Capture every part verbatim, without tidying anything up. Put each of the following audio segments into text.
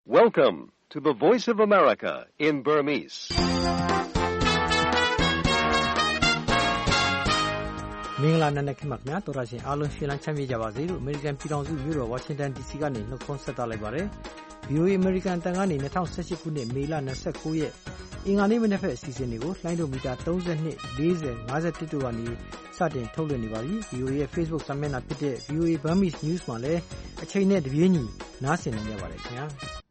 Welcome to the Voice of America in Burmese. မင်္ဂလာနံနက်ခင်းပါခင်ဗျာတော်ရရှင်အားလုံးရှင်လန်းချမ်းမြေ့ကြပါစေလို့ American ပြည်ထောင်စုမြို့တော် Washington ဒီ စီ ကနေနှုတ်ခွန်းဆက်သလိုက်ပါတယ် ဗွီအိုအေ American တန်ကနေ၂၀၁၈ခုနှစ်မေလ၂၉ရက်အင်္ဂါနေ့မနက်ဖက်အစီအစဉ်တွေကိုလှိုင်းဒိုမီတာ၃၂ ၄၀ ၅၁တို့ကနေစတင်ထုတ်လွှင့်နေပါပြီ ဗွီအိုအေ ရဲ့ Facebook စာမျက်နှာဖြစ်တဲ့ ဗွီအိုအေ Burmese News မှာလည်းအချိန်နဲ့တပြေးညီနားဆင်နိုင်ကြပါတယ်ခင်ဗျာ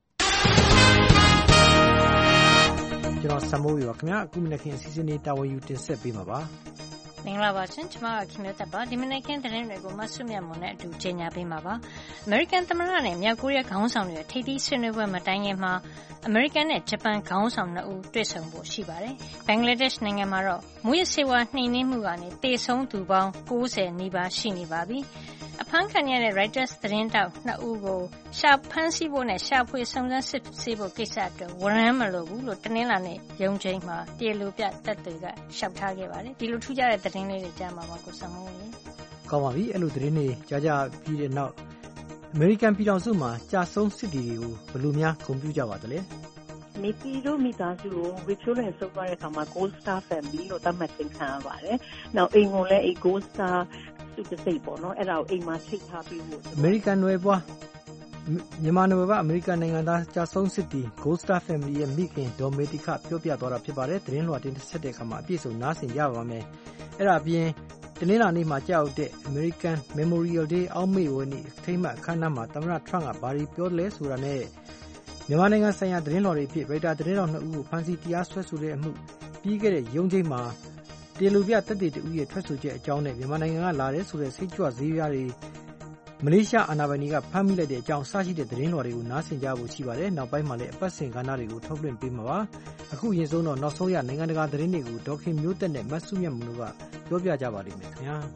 ကျွန်တော်စမိုးရပါခင်ဗျာအခုမနက်ခင်းအစီအစဉ်လေးတာဝန်ယူတင်ဆက်ပေးမှာပါမင်္ဂလာပါရှင်ကျွန်မကခင်မျိုးသက်ပါဒီမနေ့ကင်းသတင်းတွေကိုမဆုမြတ်မွန်နဲ့အတူကြေညာပေးမှာပါ American သမ္မတနဲ့မြောက်ကိုရီးယားခေါင်းဆောင်တွေထိပ်သီးဆွေးနွေးပွဲမတိုင်ခင်မှာ American နဲ့ဂျပန်ခေါင်းဆောင်နှစ်ဦးတွေ့ဆုံဖို့ရှိပါတယ်ဘင်္ဂလားဒေ့ရှ်နိုင်ငံမှာတော့မူရစေဝါနှိမ်နင်းမှုကနေတေဆုံးသူပေါင်း၉၀နီးပါးရှိနေပါပြီအဖမ်းခံရတဲ့ Reuters သတင်းတောက်နှစ်ဦးကိုရှာဖမ်းဆီးဖို့နဲ့ရှာဖွေစုံစမ်းစစ်ဆေးဖို့ကိစ္စအတွက်ဝရမ်းမလိုဘူးလို့တနင်္လာနေ့ရုံးချိန်မှာတရားလိုပြတပ်တွေကရှောက်ထားခဲ့ပါတယ်ဒီလိုထူးခြားတဲ့သတင်းလေးတွေကြားမှာပါကိုစမိုးလေးကောင်းပါပြီအဲ့လိုသတင်းတွေကြားကြပြီးတဲ့နောက် American ပြည်ထောင်စုမှာကြာဆုံးစစ်တီတွေကိုဘယ်လိုများဂုဏ်ပြုကြပါသလဲနေပြည်တော်မိသားစုကိုဝေချိုးနဲ့ဆုပ်သွားတဲ့အခါမှာ Gold Star Family လို့သတ်မှတ်သင်ခံရပါတယ်။နောက်အိမ်ကိုလည်းအဲ Gold Star စုတစိတ်ပေါ့နော်အဲ့ဒါကိုအိမ်မှာချိတ်ထားပြီးဖို့ American နွယ်ပွားမြန်မာနွယ်ပွား American နိုင်ငံသားကြာဆုံးစစ်တီ Gold Star Family ရဲ့မိခင်ဒေါ်မေတိခပြောပြသွားတာဖြစ်ပါတယ်။သတင်းလွှာတင်ဆက်တဲ့အခါမှာအပြည့်စုံနားဆင်ကြပါမယ်။အဲ့ဒါအပြင်တနင်္လာနေ့မှာကြောက်တဲ့ American Memorial Day အောက်မေ့ဝနေ့အထိမ်းအမှတ်အခမ်းအနားမှာသမ္မတ Trump ကဘာတွေပြောလဲဆိုတာနဲ့မြန်မာနိုင်ငံဆိုင်ရာသတင်းတော်တွေဖြစ် Reuters သတင်းတော်နှစ်ဦးကိုဖမ်းဆီးတရားစွဲဆိုတဲ့အမှုပြီးခဲ့တဲ့ရုံးချိန်မှာတရားလိုပြတပ်တွေတူရဲ့ထွက်ဆိုချက်အကြောင်းနဲ့မြန်မာနိုင်ငံကလာတဲ့ဆိုတဲ့စိတ်ကြွဈေးပြားတွေမလေးရှားအာဏာပိုင်တွေကဖမ်းမိလိုက်တဲ့အကြောင်းစရှိတဲ့သတင်းတော်တွေကိုနားဆင်ကြဖို့ရှိပါတယ်။နောက်ပိုင်းမှာလည်းအပတ်စဉ်ကဏ္ဍတွေကိုထုတ်လွှင့်ပေးမှာပါ။အခုရင်ဆုံးတော့နောက်ဆုံးရနိုင်ငံတကာသတင်းတွေကိုဒေါခင်မျိုးသက်နဲ့မဆုမြတ်မလို့ကပြောပြကြပါလိမ့်မယ်ခင်ဗျာ။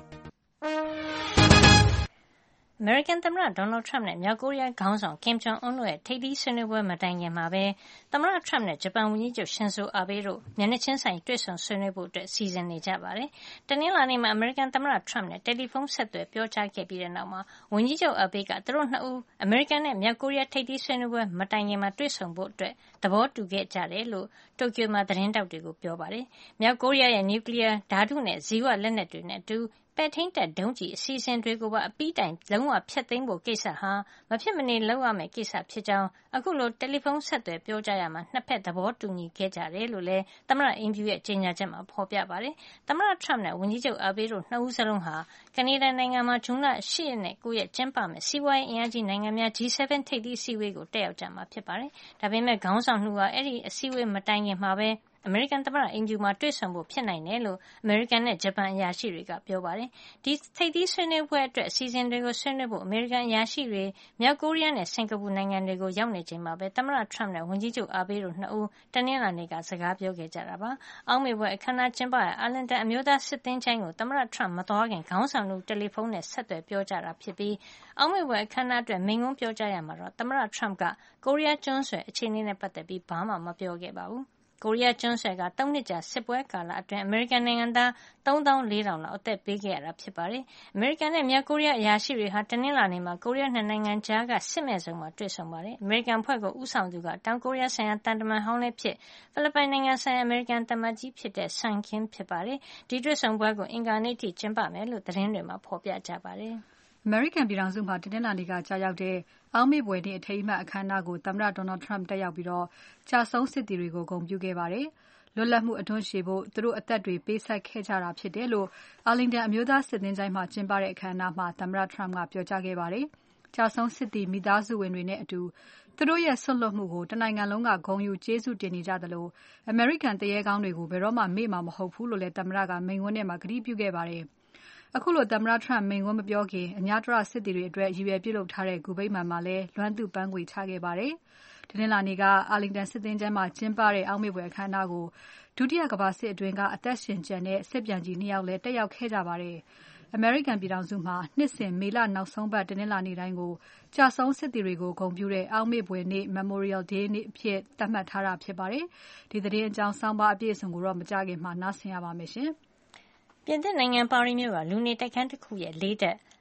American သမ္မတ Donald Trump နဲ့မြောက်ကိုရီးယားခေါင်းဆောင် Kim Jong Un တို့ရဲ့ထိပ်သီးဆွေးနွေးပွဲမတိုင်ခင်မှာပဲသမ္မတ Trump နဲ့ဂျပန်ဝန်ကြီးချုပ် Shinzo Abe တို့မျက်နှာချင်းဆိုင်တွေ့ဆုံဆွေးနွေးဖို့အတွက်စီစဉ်နေကြပါတယ်။တနင်္လာနေ့မှာ American သမ္မတ Trump နဲ့တယ်လီဖုန်းဆက်သွယ်ပြောကြားခဲ့ပြီးတဲ့နောက်မှာဝန်ကြီးချုပ် Abe ကသူတို့နှစ်ဦး American နဲ့မြောက်ကိုရီးယားထိပ်သီးဆွေးနွေးပွဲမတိုင်ခင်မှာတွေ့ဆုံဖို့အတွက်သဘောတူခဲ့ကြတယ်လို့တိုကျိုမှာသတင်းတောက်တွေကိုပြောပါတယ်။မြောက်ကိုရီးယားရဲ့နျူကလ িয়ার ဓါတုနဲ့ဇီဝလက်နက်တွေနဲ့အတူပဲ့ထိန်းတပ်ဒုံးကျည်အစီအစဉ်တွေကိုပါအပြီးတိုင်လုံးဝဖျက်သိမ်းဖို့ကိစ္စဟာမဖြစ်မနေလုပ်ရမယ့်ကိစ္စဖြစ်ကြောင်းအခုလိုတယ်လီဖုန်းဆက်သွယ်ပြောကြားရမှာနှစ်ဖက်သဘောတူညီခဲ့ကြတယ်လို့လည်းသမ္မတအင်ဖြူရဲ့ကြေညာချက်မှာဖော်ပြပါတယ်။သမ္မတ Trump နဲ့ဝန်ကြီးချုပ် Abe တို့နှစ်ဦးစလုံးဟာကနေဒါနိုင်ငံမှာဇွန်လ၈ရက်နဲ့၉ရက်ကျင်းပမယ့်စီးပွားရေးအင်အားကြီးနိုင်ငံများ G 7 ထိပ်သီးအစည်းအဝေးကိုတက်ရောက်ကြမှာဖြစ်ပါတယ်။ဒါပေမဲ့ခေါင်းဆောင်နှစ်ဦးဟာအဲ့ဒီအစည်းအဝေးမတိုင်ခင်မှာပဲအမေရိကန်သမ္မတအင်ဖြူမှာတွေ့ဆုံဖို့ဖြစ်နိုင်တယ်လို့အမေရိကန်နဲ့ဂျပန်အရာရှိတွေကပြောပါတယ်။ဒီထိပ်သီးဆွေးနွေးပွဲအတွက်အစီအစဉ်တွေကိုဆွေးနွေးဖို့အမေရိကန်အရာရှိတွေမြောက်ကိုရီးယားနဲ့စင်ကာပူနိုင်ငံတွေကိုရောက်နေချိန်မှာပဲသမ္မတ Trump နဲ့ဝန်ကြီးချုပ် Abe တို့နှစ်ဦးတနင်္လာနေ့ကစကားပြောခဲ့ကြတာပါ။အောက်မေ့ပွဲအခမ်းအနားကျင်းပရာအာလင်တန်အမျိုးသားစစ်သင်္ချိုင်းကိုသမ္မတ Trump မသွားခင်ခေါင်းဆောင်တို့တယ်လီဖုန်းနဲ့ဆက်သွယ်ပြောကြတာဖြစ်ပြီးအောက်မေ့ပွဲအခမ်းအနားအတွက်မိန့်ခွန်းပြောကြားရမှာတော့သမ္မတ Trump ကကိုရီးယားကျွန်းဆွယ်အခြေအနေနဲ့ပတ်သက်ပြီးဘာမှမပြောခဲ့ပါဘူး။ကိုရီးယားကျွန်းဆွယ်ကသုံးနှစ်ကြာစစ်ပွဲကာလအတွင်းအမေရိကန်နိုင်ငံသားသုံးသောင်းလေးထောင်လောက်အသက်ပေးခဲ့ရတာဖြစ်ပါတယ်။အမေရိကန်နဲ့မြောက်ကိုရီးယားအရာရှိတွေဟာတနင်္လာနေ့မှာကိုရီးယားနှစ်နိုင်ငံကြားကစစ်မဲ့ဇုံမှာတွေ့ဆုံပါတယ်။အမေရိကန်ဖွဲ့ကိုဦးဆောင်သူကတောင်ကိုရီးယားဆိုင်ရာတန်တမန်ဟောင်းလည်းဖြစ်ဖိလစ်ပိုင်နိုင်ငံဆိုင်ရာအမေရိကန်တမန်ကြီးဖြစ်တဲ့ Sun Kim ဖြစ်ပါတယ်။ဒီတွေ့ဆုံပွဲကိုအင်္ဂါနေ့ထိကျင်းပမယ်လို့သတင်းတွေမှာဖော်ပြကြပါတယ်။အမေရိကန်ပြည်ထောင်စုမှာတနင်္လာနေ့ကကြာရောက်တဲ့အောက်မေ့ပွဲနေ့အထိမ်းအမှတ်အခမ်းအနားကိုသမ္မတ Donald Trump တက်ရောက်ပြီးတော့ကြာဆုံးစစ်တီတွေကိုဂုဏ်ပြုခဲ့ပါတယ်။လွတ်လပ်မှုအထွန်းရှည်ဖို့သူတို့အသက်တွေပေးဆက်ခဲ့ကြတာဖြစ်တယ်လို့အာလင်တန်အမျိုးသားစစ်သင်္ချိုင်းမှာကျင်းပတဲ့အခမ်းအနားမှာသမ္မတ Trump ကပြောကြားခဲ့ပါတယ်။ကြာဆုံးစစ်တီမိသားစုဝင်တွေနဲ့အတူသူတို့ရဲ့ဆွတ်လွတ်မှုကိုတနိုင်ငံလုံးကဂုဏ်ယူကျေးဇူးတင်နေကြသလိုအမေရိကန်တရေကောင်းတွေကိုဘယ်တော့မှမေ့မှာမဟုတ်ဘူးလို့လည်းသမ္မတကမိန့်ခွန်းထဲမှာကတိပြုခဲ့ပါတယ်။အခုလိုသမ္မတ Trump မိန့်ခွန်းမပြောခင်အများတရစစ်တီတွေအတွက်ရည်ရွယ်ပြုလုပ်ထားတဲ့ဂူဗိမာန်မှာလည်းလွမ်းသူ့ပန်းခွေချခဲ့ပါတယ်။တနင်္လာနေ့ကအာလင်တန်စစ်သင်္ချိုင်းမှာကျင်းပတဲ့အောက်မေ့ပွဲအခမ်းအနားကိုဒုတိယကမ္ဘာစစ်အတွင်းကအသက်ရှင်ကျန်တဲ့စစ်ပြန်ကြီးနှစ်ယောက်လည်းတက်ရောက်ခဲ့ကြပါတယ်။ အမေရိကန်ပြည်ထောင်စုမှာနှစ်စဉ်မေလနောက်ဆုံးပတ်တနင်္လာနေ့တိုင်းကိုကြာဆုံးစစ်တီတွေကိုဂုဏ်ပြုတဲ့အောက်မေ့ပွဲနေ့ Memorial Day နေ့အဖြစ်သတ်မှတ်ထားတာဖြစ်ပါတယ်။ဒီသတင်းအကြောင်းဆောင်းပါးအပြည့်အစုံကိုတော့မကြခင်မှာနားဆင်ရပါမယ်ရှင်။ပြင်သစ်နိုင်ငံပါရီမြို့ကလူနေတိုက်ခန်းတစ်ခုရဲ့လေးတက်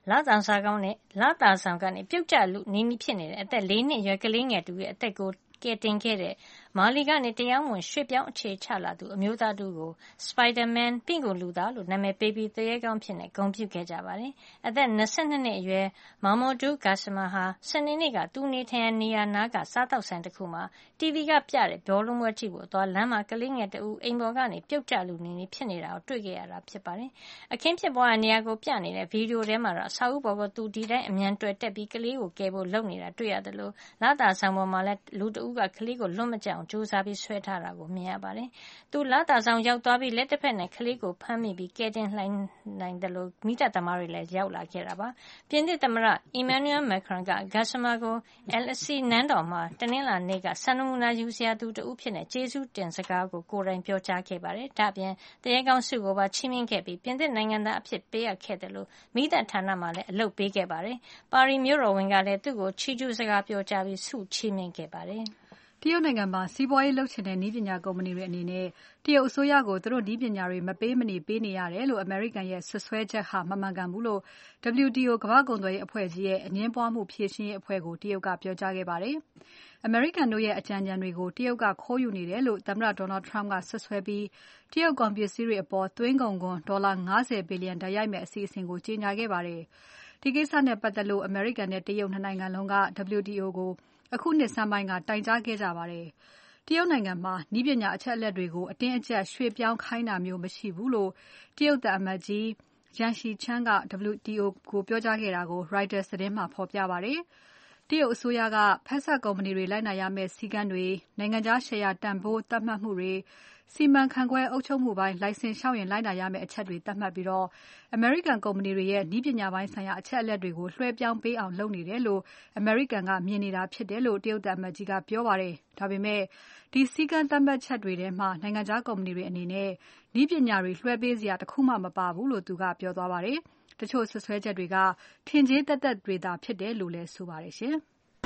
လသာဆောင်ကောင်းနဲ့လသာဆောင်ကနေပြုတ်ကျလူနီးနီးဖြစ်နေတဲ့အသက်၄နှစ်အရွယ်ကလေးငယ်တူရဲ့အသက်ကိုကယ်တင်ခဲ့တဲ့မာလီကနေတရားဝင်ရွှေ့ပြောင်းအခြေချလာသူအမျိုးသားတူကို Spider-Man ပင့်ကိုလူသားလို့နာမည်ပေးပြီးတရေကောင်းဖြစ်နေဂုဏ်ပြုခဲ့ကြပါတယ်။အသက်၂၂နှစ်အရွယ် Mamoudou Gassama ဟာစနေနေ့ကသူနေထိုင်ရာနေရာနားကစားတောက်ဆိုင်တစ်ခုမှာ တီဗီ ကပြတဲ့ဘောလုံးပွဲကြည့်ဖို့အသွားလမ်းမှာကလေးငယ်တဦးအိမ်ပေါ်ကနေပြုတ်ကျလူနေနေဖြစ်နေတာကိုတွေ့ခဲ့ရတာဖြစ်ပါတယ်။အခင်းဖြစ်ပွားတဲ့နေရာကိုပြနေတဲ့ဗီဒီယိုထဲမှာတော့အဆောက်အဦပေါ်ကသူဒီတိုင်းအမြန်တွယ်တက်ပြီးကလေးကိုကယ်ဖို့လုပ်နေတာတွေ့ရတယ်လို့လသာဆောင်ပေါ်မှာလည်းလူတဦးကကလေးကိုလွတ်မကျအောင်ကြိုးစားပြီးဆွဲထားတာကိုမြင်ရပါတယ်။သူလသာဆောင်ရောက်သွားပြီးလက်တစ်ဖက်နဲ့ကလေးကိုဖမ်းမိပြီးကယ်တင်လှိုင်းနိုင်တယ်လို့မိသက်သမားတွေလည်းရောက်လာခဲ့တာပါ။ပြင်သစ်သမ္မတ Emmanuel Macron က Gassama ကို Elysee နန်းတော်မှာတနင်္လာနေ့ကစံနမူနာယူစရာသူတဦးဖြစ်နေကျေးဇူးတင်စကားကိုကိုယ်တိုင်ပြောကြားခဲ့ပါတယ်။ဒါ့အပြင်တရေကောင်းစုကိုပါချီးမြှင့်ခဲ့ပြီးပြင်သစ်နိုင်ငံသားအဖြစ်ပေးအပ်ခဲ့တယ်လို့မိသက်ဌာနမှလည်းအလုပ်ပေးခဲ့ပါတယ်။ပါရီမြို့တော်ဝန်ကလည်းသူ့ကိုချီးကျူးစကားပြောကြားပြီးဆုချီးမြှင့်ခဲ့ပါတယ်။တရုတ်နိုင်ငံမှာစီးပွားရေးလုပ်ချင်တဲ့နည်းပညာကုမ္ပဏီတွေအနေနဲ့တရုတ်အစိုးရကိုသူတို့နည်းပညာတွေမပေးမနေပေးနေရတယ်လို့အမေရိကန်ရဲ့ဆွဆွဲချက်ဟာမမှန်ကန်ဘူးလို့ W T O ကမ္ဘာ့ကုန်သွယ်ရေးအဖွဲ့ကြီးရဲ့အငြင်းပွားမှုဖြေရှင်းရေးအဖွဲ့ကိုတရုတ်ကပြောကြားခဲ့ပါတယ်။အမေရိကန်တို့ရဲ့အကြံဉာဏ်တွေကိုတရုတ်ကခိုးယူနေတယ်လို့သမ္မတ Donald Trump ကဆွဆွဲပြီးတရုတ်ကုန်ပစ္စည်းတွေအပေါ်သွင်းကုန်ခွန်ဒေါ်လာ၅၀ဘီလီယံတိုက်ရိုက်မဲ့အစီအစဉ်ကိုကြေညာခဲ့ပါတယ်။ဒီကိစ္စနဲ့ပတ်သက်လို့အမေရိကန်နဲ့တရုတ်နှစ်နိုင်ငံလုံးက W T O ကိုအခုနှစ်ဆန်းပိုင်းကတိုင်ကြားခဲ့ကြပါတယ်။တရုတ်နိုင်ငံမှာနည်းပညာအချက်အလက်တွေကိုအတင်းအကျပ်ရွှေ့ပြောင်းခိုင်းတာမျိုးမရှိဘူးလို့တရုတ်သံအမတ်ကြီး Yang Xichang က W T O ကိုပြောကြားခဲ့တာကို Reuters သတင်းမှာဖော်ပြပါတယ်။တရုတ်အစိုးရကဖက်စပ်ကုမ္ပဏီတွေလိုက်နာရမယ့်စည်းကမ်းတွေနိုင်ငံခြားရှယ်ယာတန်ဖိုးသတ်မှတ်မှုတွေစီမံခန့်ခွဲအုပ်ချုပ်မှုပိုင်းလိုင်စင်လျှောက်ရင်လိုက်နာရမယ့်အချက်တွေသတ်မှတ်ပြီးတော့အမေရိကန်ကုမ္ပဏီတွေရဲ့နည်းပညာပိုင်းဆိုင်ရာအချက်အလက်တွေကိုလွှဲပြောင်းပေးအောင်လုပ်နေတယ်လို့အမေရိကန်ကမြင်နေတာဖြစ်တယ်လို့တရုတ်သံအမတ်ကြီးကပြောပါတယ်။ဒါပေမဲ့ဒီစည်းကမ်းသတ်မှတ်ချက်တွေထဲမှာနိုင်ငံခြားကုမ္ပဏီတွေအနေနဲ့နည်းပညာတွေလွှဲပေးစရာတခုမှမပါဘူးလို့သူကပြောသွားပါတယ်။တချို့ဆွဆွဲချက်တွေကထင်ကြေးသက်သက်တွေသာဖြစ်တယ်လို့လည်းဆိုပါတယ်ရှင်။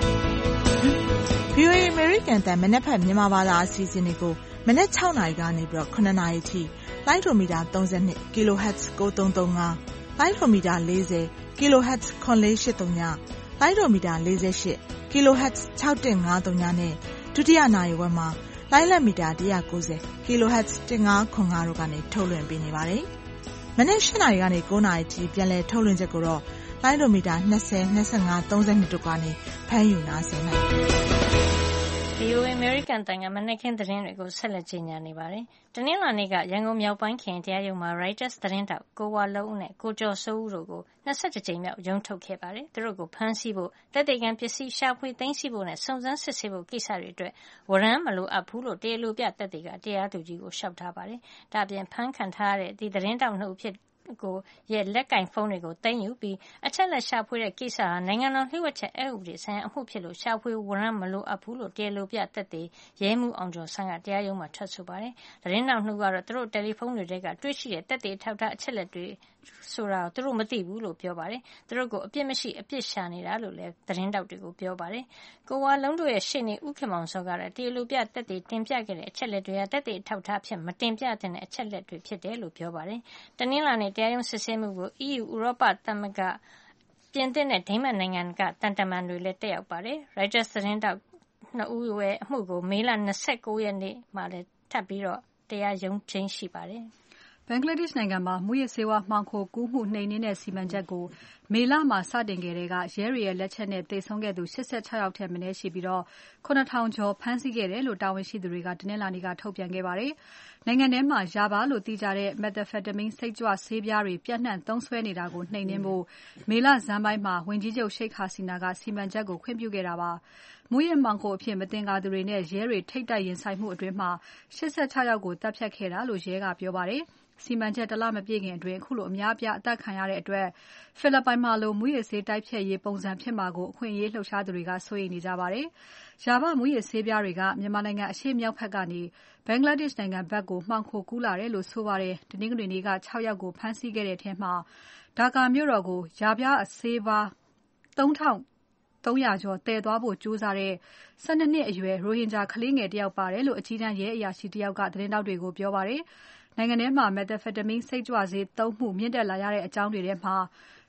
V O A American တန်မနက်ဖက်မြန်မာဘာသာအစီအစဉ်တွေကိုမနက်၆နာရီကနေပြီးတော့ခုနှစ်နာရီထိလိုင်းဒိုမီတာ၃၂ kilohertz ၉၃၃၅လိုင်းဒိုမီတာ၄၀ kilohertz ၇၄၈၃လိုင်းဒိုမီတာ၄၈ kilohertz ၆၁၅၃နဲ့ဒုတိယနာရီဝက်မှာလိုင်းလက်မီတာ၁၉၀ kilohertz ၁၅၇၅တို့ကနေထုတ်လွှင့်ပေးနေပါတယ်။မနက်၈နာရီကနေ၉နာရီထိပြန်လည်ထုတ်လွှင့်ချက်ကိုတော့လိုင်းဒိုမီတာ၂၀ ၂၅ ၃၂တို့ကနေဖမ်းယူနားဆင်နိုင်ပါတယ်။ V O A American တန်ကမနက်ခင်းသတင်းတွေကိုဆက်လက်ကြီးညာနေပါတယ်။တနင်္လာနေ့ကရန်ကုန်မြောက်ပိုင်းခရိုင်တရားရုံးမှာ Reuters သတင်းတောက်ကိုဝါလုံးဦးနဲ့ကိုကျော်စိုးဦးတို့ကို၂၁ကြိမ်မြောက်ရုံးထုတ်ခဲ့ပါတယ်။သူတို့ကိုဖမ်းဆီးဖို့သက်သေခံပစ္စည်းရှာဖွေသိမ်းဆည်းဖို့နဲ့စုံစမ်းစစ်ဆေးဖို့ကိစ္စတွေအတွက်ဝရမ်းမလိုအပ်ဘူးလို့တရားလိုပြသက်သေကတရားသူကြီးကိုလျှောက်ထားပါတယ်။ဒါ့အပြင်ဖမ်းခံထားရတဲ့ဒီသတင်းတောက်နှစ်ဦးဖြစ်ကိုရဲ့လက်ကင်ဖုန်းတွေကိုသိမ်းယူပြီးအချက်လက်ရှာဖွေတဲ့ကိစ္စဟာနိုင်ငံတော်လှည့်ဝက်ချက်အဥပဒေဆိုင်ရာအမှုဖြစ်လို့ရှာဖွေဝရမ်းမလိုအပ်ဘူးလို့တရားလိုပြသက်သေရဲမှုအောင်ကျော်ဆန်းကတရားရုံးမှာထွက်ဆိုပါတယ်။သတင်းတောက်နှုတ်ကတော့သူတို့တယ်လီဖုန်းတွေထဲကတွေ့ရှိတဲ့သက်သေထောက်ထားအချက်လက်တွေဆိုတာသူတို့မသိဘူးလို့ပြောပါတယ်။သူတို့ကိုအပြစ်မရှိအပြစ်ရှာနေတာလို့လည်းသတင်းတောက်တွေကိုပြောပါတယ်။ကိုဝါလုံးတို့ရဲ့ရှေ့နေဦးခင်မောင်စောကတော့တရားလိုပြသက်သေတင်ပြခဲ့တဲ့အချက်လက်တွေကသက်သေထောက်ထားဖြစ်မတင်ပြတဲ့အချက်လက်တွေဖြစ်တယ်လို့ပြောပါတယ်။တနင်္လာနေ့တရားရုံးစစ်ဆေးမှုကို E U ဥရောပသမဂ္ဂပြင်သစ်နဲ့ဒိန်းမတ်နိုင်ငံကတန်တမန်တွေလည်းတက်ရောက်ပါတယ်။ Reuters သတင်းတောက်နှစ်ဦးရဲ့အမှုကိုမေလ၂၉ရက်နေ့မှာလည်းထပ်ပြီးတော့တရားရုံးချိန်းရှိပါတယ်။ဘင်္ဂလားဒေ့ရှ်နိုင်ငံမှာမူးယစ်ဆေးဝါးမှောင်ခိုကူးမှုနှိမ်နင်းတဲ့စီမံချက်ကိုမေလမှာစတင်ခဲ့တဲ့ကရဲတွေရဲ့လက်ချက်နဲ့သေဆုံးခဲ့သူ၈၆ယောက်ထက်မနည်းရှိပြီးတော့၇ထောင်ကျော်ဖမ်းဆီးခဲ့တယ်လို့တာဝန်ရှိသူတွေကတနင်္လာနေ့ကထုတ်ပြန်ခဲ့ပါတယ်။နိုင်ငံထဲမှာယာဘာလို့သိကြတဲ့ methamphetamine စိတ်ကြွဆေးပြားတွေပြန့်နှံ့သုံးစွဲနေတာကိုနှိမ်နင်းဖို့မေလဇန်းပိုင်းမှာဝန်ကြီးချုပ် Sheikh Hasina ကစီမံချက်ကိုခွင့်ပြုခဲ့တာပါ။မူးယစ်မှောင်ခိုအဖြစ်မသင်္ကာသူတွေနဲ့ရဲတွေထိပ်တိုက်ရင်ဆိုင်မှုအတွင်းမှာ၈၆ယောက်ကိုတပ်ဖြတ်ခဲ့တာလို့ရဲကပြောပါတယ်။စီမံချက်တလမပြည့်ခင်အတွင်းအခုလိုအများအပြားအသက်ခံရတဲ့အတွက်ဖိလစ်ပိုင်မှာလိုမူးယစ်ဆေးတိုက်ဖျက်ရေးပုံစံဖြစ်မှာကိုအခွင့်အရေးလှုပ်ရှားသူတွေကစိုးရိမ်နေကြပါတယ်။ယာဘမူးယစ်ဆေးပြားတွေကမြန်မာနိုင်ငံအရှေ့မြောက်ဘက်ကနေဘင်္ဂလားဒေ့ရှ်နိုင်ငံဘက်ကိုမှောင်ခိုကူးလာတယ်လို့ဆိုပါတယ်။တနင်္ဂနွေနေ့က၆ယောက်ကိုဖမ်းဆီးခဲ့တဲ့ထဲမှာဒါကာမြို့တော်ကိုယာပြားဆေးပါး၃ထောင်သုံးရာကျော်တည်သွားဖို့ကြိုးစားတဲ့၁၂နှစ်အရွယ်ရိုဟင်ဂျာကလေးငယ်တယောက်ပါတယ်လို့အကြီးတန်းရဲအရာရှိတယောက်ကသတင်းတောက်တွေကိုပြောပါတယ်။နိုင်ငံထဲမှာ methamphetamine စိတ်ကြွဆေးသုံးမှုမြင့်တက်လာရတဲ့အကြောင်းတွေထဲမှာ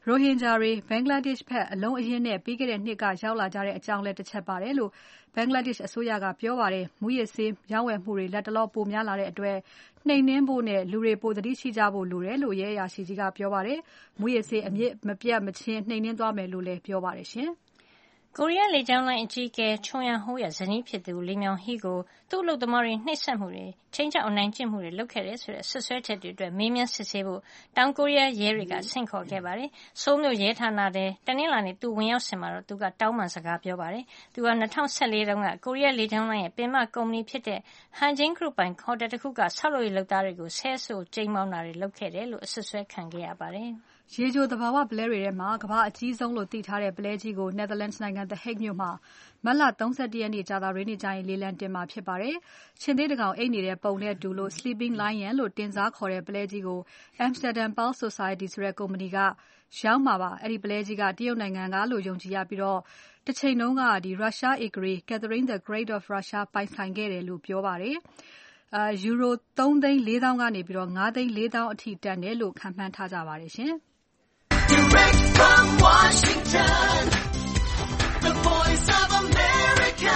ရိုဟင်ဂျာတွေဘင်္ဂလားဒေ့ရှ်ဘက်အလုံးအရင်းနဲ့ပြီးခဲ့တဲ့နှစ်ကရောက်လာကြတဲ့အကြောင်းလည်းတစ်ချက်ပါတယ်လို့ဘင်္ဂလားဒေ့ရှ်အစိုးရကပြောပါတယ်။မူရစ်ဆေးရောင်းဝယ်မှုတွေလက်တလောပိုများလာတဲ့အတွက်နှိမ်နှင်းဖို့နဲ့လူတွေပိုသတိရှိကြဖို့လိုတယ်လို့ရဲအရာရှိကြီးကပြောပါတယ်။မူရစ်ဆေးအမြင့်မပြတ်မချင်းနှိမ်နှင်းသွားမယ်လို့လည်းပြောပါတယ်ရှင်။ကိုရီးယားလေကြောင်းလိုင်းအကြီးအကဲချွန်ယန်ဟိုးရဲ့ဇနီးဖြစ်သူလီမြောင်ဟီကိုသူ့အလုပ်သမားတွေနှိပ်စက်မှုတွေချင်းချောက်အနိုင်ကျင့်မှုတွေလုပ်ခဲ့တယ်ဆိုတဲ့ဆွဆွဲချက်တွေအတွက်မေးမြန်းစစ်ဆေးဖို့တောင်ကိုရီးယားရဲတွေကဆင့်ခေါ်ခဲ့ပါတယ်။ဆိုးမြို့ရဲဌာနတဲ့တနင်္လာနေ့သူဝင်ရောက်စင်မှာတော့သူကတောင်းပန်စကားပြောပါတယ်။သူက၂၀၁၄တုန်းကကိုရီးယားလေကြောင်းလိုင်းရဲ့ပင်မကုမ္ပဏီဖြစ်တဲ့ Hanjin Group ပိုင်ဟိုတယ်တစ်ခုကဆောက်လုပ်ရေးလုပ်သားတွေကိုဆဲဆိုကြိမ်းမောင်းတာတွေလုပ်ခဲ့တယ်လို့အဆွဆွဲခံခဲ့ရပါတယ်။ရေချိုသဘာဝပုလဲတွေထဲမှာကမ္ဘာအကြီးဆုံးလို့သိထားတဲ့ပုလဲကြီးကို Netherlands နိုင်ငံ The Hague မြို့မှာမတ်လ၃၁ရက်နေ့ကြာသပတေးနေ့ကျရင်လေလံတင်မှာဖြစ်ပါတယ်။ရှင်သေးတကောင်အိတ်နေတဲ့ပုံနဲ့တူလို့ Sleeping Lion လို့တင်စားခေါ်တဲ့ပုလဲကြီးကို Amsterdam Pearl Society ဆိုတဲ့ကုမ္ပဏီကရောင်းမှာပါ။အဲ့ဒီပုလဲကြီးကတရုတ်နိုင်ငံကလို့ယုံကြည်ရပြီးတော့တစ်ချိန်လုံးကဒီရုရှားဧကရာ Catherine the Great of Russia ပိုင်ဆိုင်ခဲ့တယ်လို့ပြောပါတယ်။အာယူရို၃သိန်း၄သောင်းကနေပြီးတော့၅သိန်း၄သောင်းအထိတန်တယ်လို့ခန့်မှန်းထားကြပါတယ်ရှင်။ Direct from Washington, the voice of America,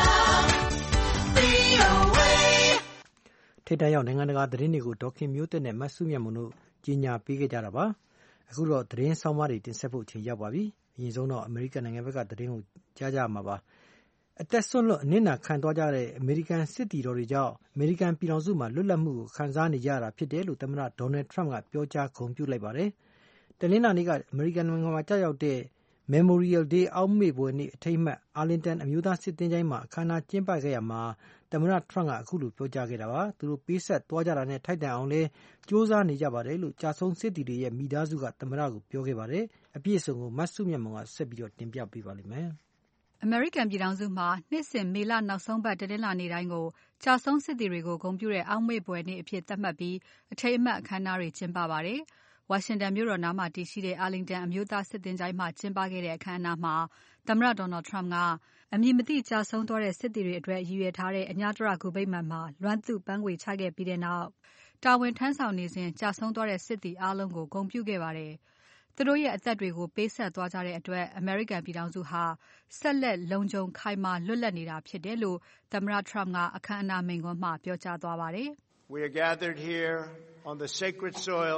V O A ထိပ်တန်းရောက်နိုင်ငံတကာသတင်းတွေကိုဒေါခင်မျိုးသက်နဲ့မဆုမြတ်မွန်တို့ကြီးညာပေးခဲ့ကြတာပါအခုတော့သတင်းဆောင်မတွေတင်ဆက်ဖို့အချိန်ရောက်ပါပြီအရင်ဆုံးတော့အမေရိကန်နိုင်ငံဘက်ကသတင်းကိုကြားကြမှာပါအသက်ဆွန့်လွတ်အနစ်နာခံသွားကြတဲ့အမေရိကန်စစ်တီတော်တွေကြောင့်အမေရိကန်ပြည်ထောင်စုမှာလွတ်လပ်မှုကိုခံစားနေကြရတာဖြစ်တယ်လို့သမ္မတဒေါ်နယ်ထရမ့်ကပြောကြားဂုဏ်ပြုလိုက်ပါတယ်တနင်္လာနေ့ကအမေရိကန်နိုင်ငံမှာကြာရောက်တဲ့ Memorial Day အောက်မေ့ပွဲနေ့အထိမ်းအမှတ်အာလင်တန်အမျိုးသားစစ်သင်္ချိုင်းမှာအခမ်းအနားကျင်းပခဲ့ရမှာသမ္မတထရမ့်ကအခုလိုပြောကြားခဲ့တာပါသူတို့ပေးဆက်သွားကြတာနဲ့ထိုက်တန်အောင်လဲစူးစမ်းနေကြပါတယ်လို့ကြာဆုံးစစ်တီတွေရဲ့မိသားစုကသမ္မတကိုပြောခဲ့ပါတယ်အပြည့်အစုံကိုမဆုမြတ်မွန်ကဆက်ပြီးတော့တင်ပြပေးပါလိမ့်မယ်အမေရိကန်ပြည်ထောင်စုမှာနှစ်စဉ်မေလနောက်ဆုံးပတ်တနင်္လာနေ့တိုင်းကိုကြာဆုံးစစ်သည်တွေကိုဂုဏ်ပြုတဲ့အောက်မေ့ပွဲနေ့အဖြစ်သတ်မှတ်ပြီးအထိမ်းအမှတ်အခမ်းအနားတွေကျင်းပပါတယ်ဝါရှင်တန်မြို့တော်နားမှာတည်ရှိတဲ့အာလင်တန်အမျိုးသားစစ်သင်္ချိုင်းမှာကျင်းပခဲ့တဲ့အခမ်းအနားမှာသမ္မတ Donald Trump ကအမည်မသိကြာဆုံးသွားတဲ့စစ်သည်တွေအတွက်ရည်ရွယ်ထားတဲ့အညာတရဂုဗိမာန်မှာလွမ်းသူ့ပန်းခွေချခဲ့ပြီးတဲ့နောက်တာဝန်ထမ်းဆောင်နေစဉ်ကြာဆုံးသွားတဲ့စစ်သည်အားလုံးကိုဂုဏ်ပြုခဲ့ပါတယ်။သူတို့ရဲ့အသက်တွေကိုပေးဆက်သွားကြတဲ့အတွက်အမေရိကန်ပြည်ထောင်စုဟာဆက်လက်လုံခြုံခိုင်မာလွတ်လပ်နေတာဖြစ်တယ်လို့သမ္မတ Trump ကအခမ်းအနားမိန့်ခွန်းမှာပြောကြားသွားပါတယ်။ We are gathered here on the sacred soil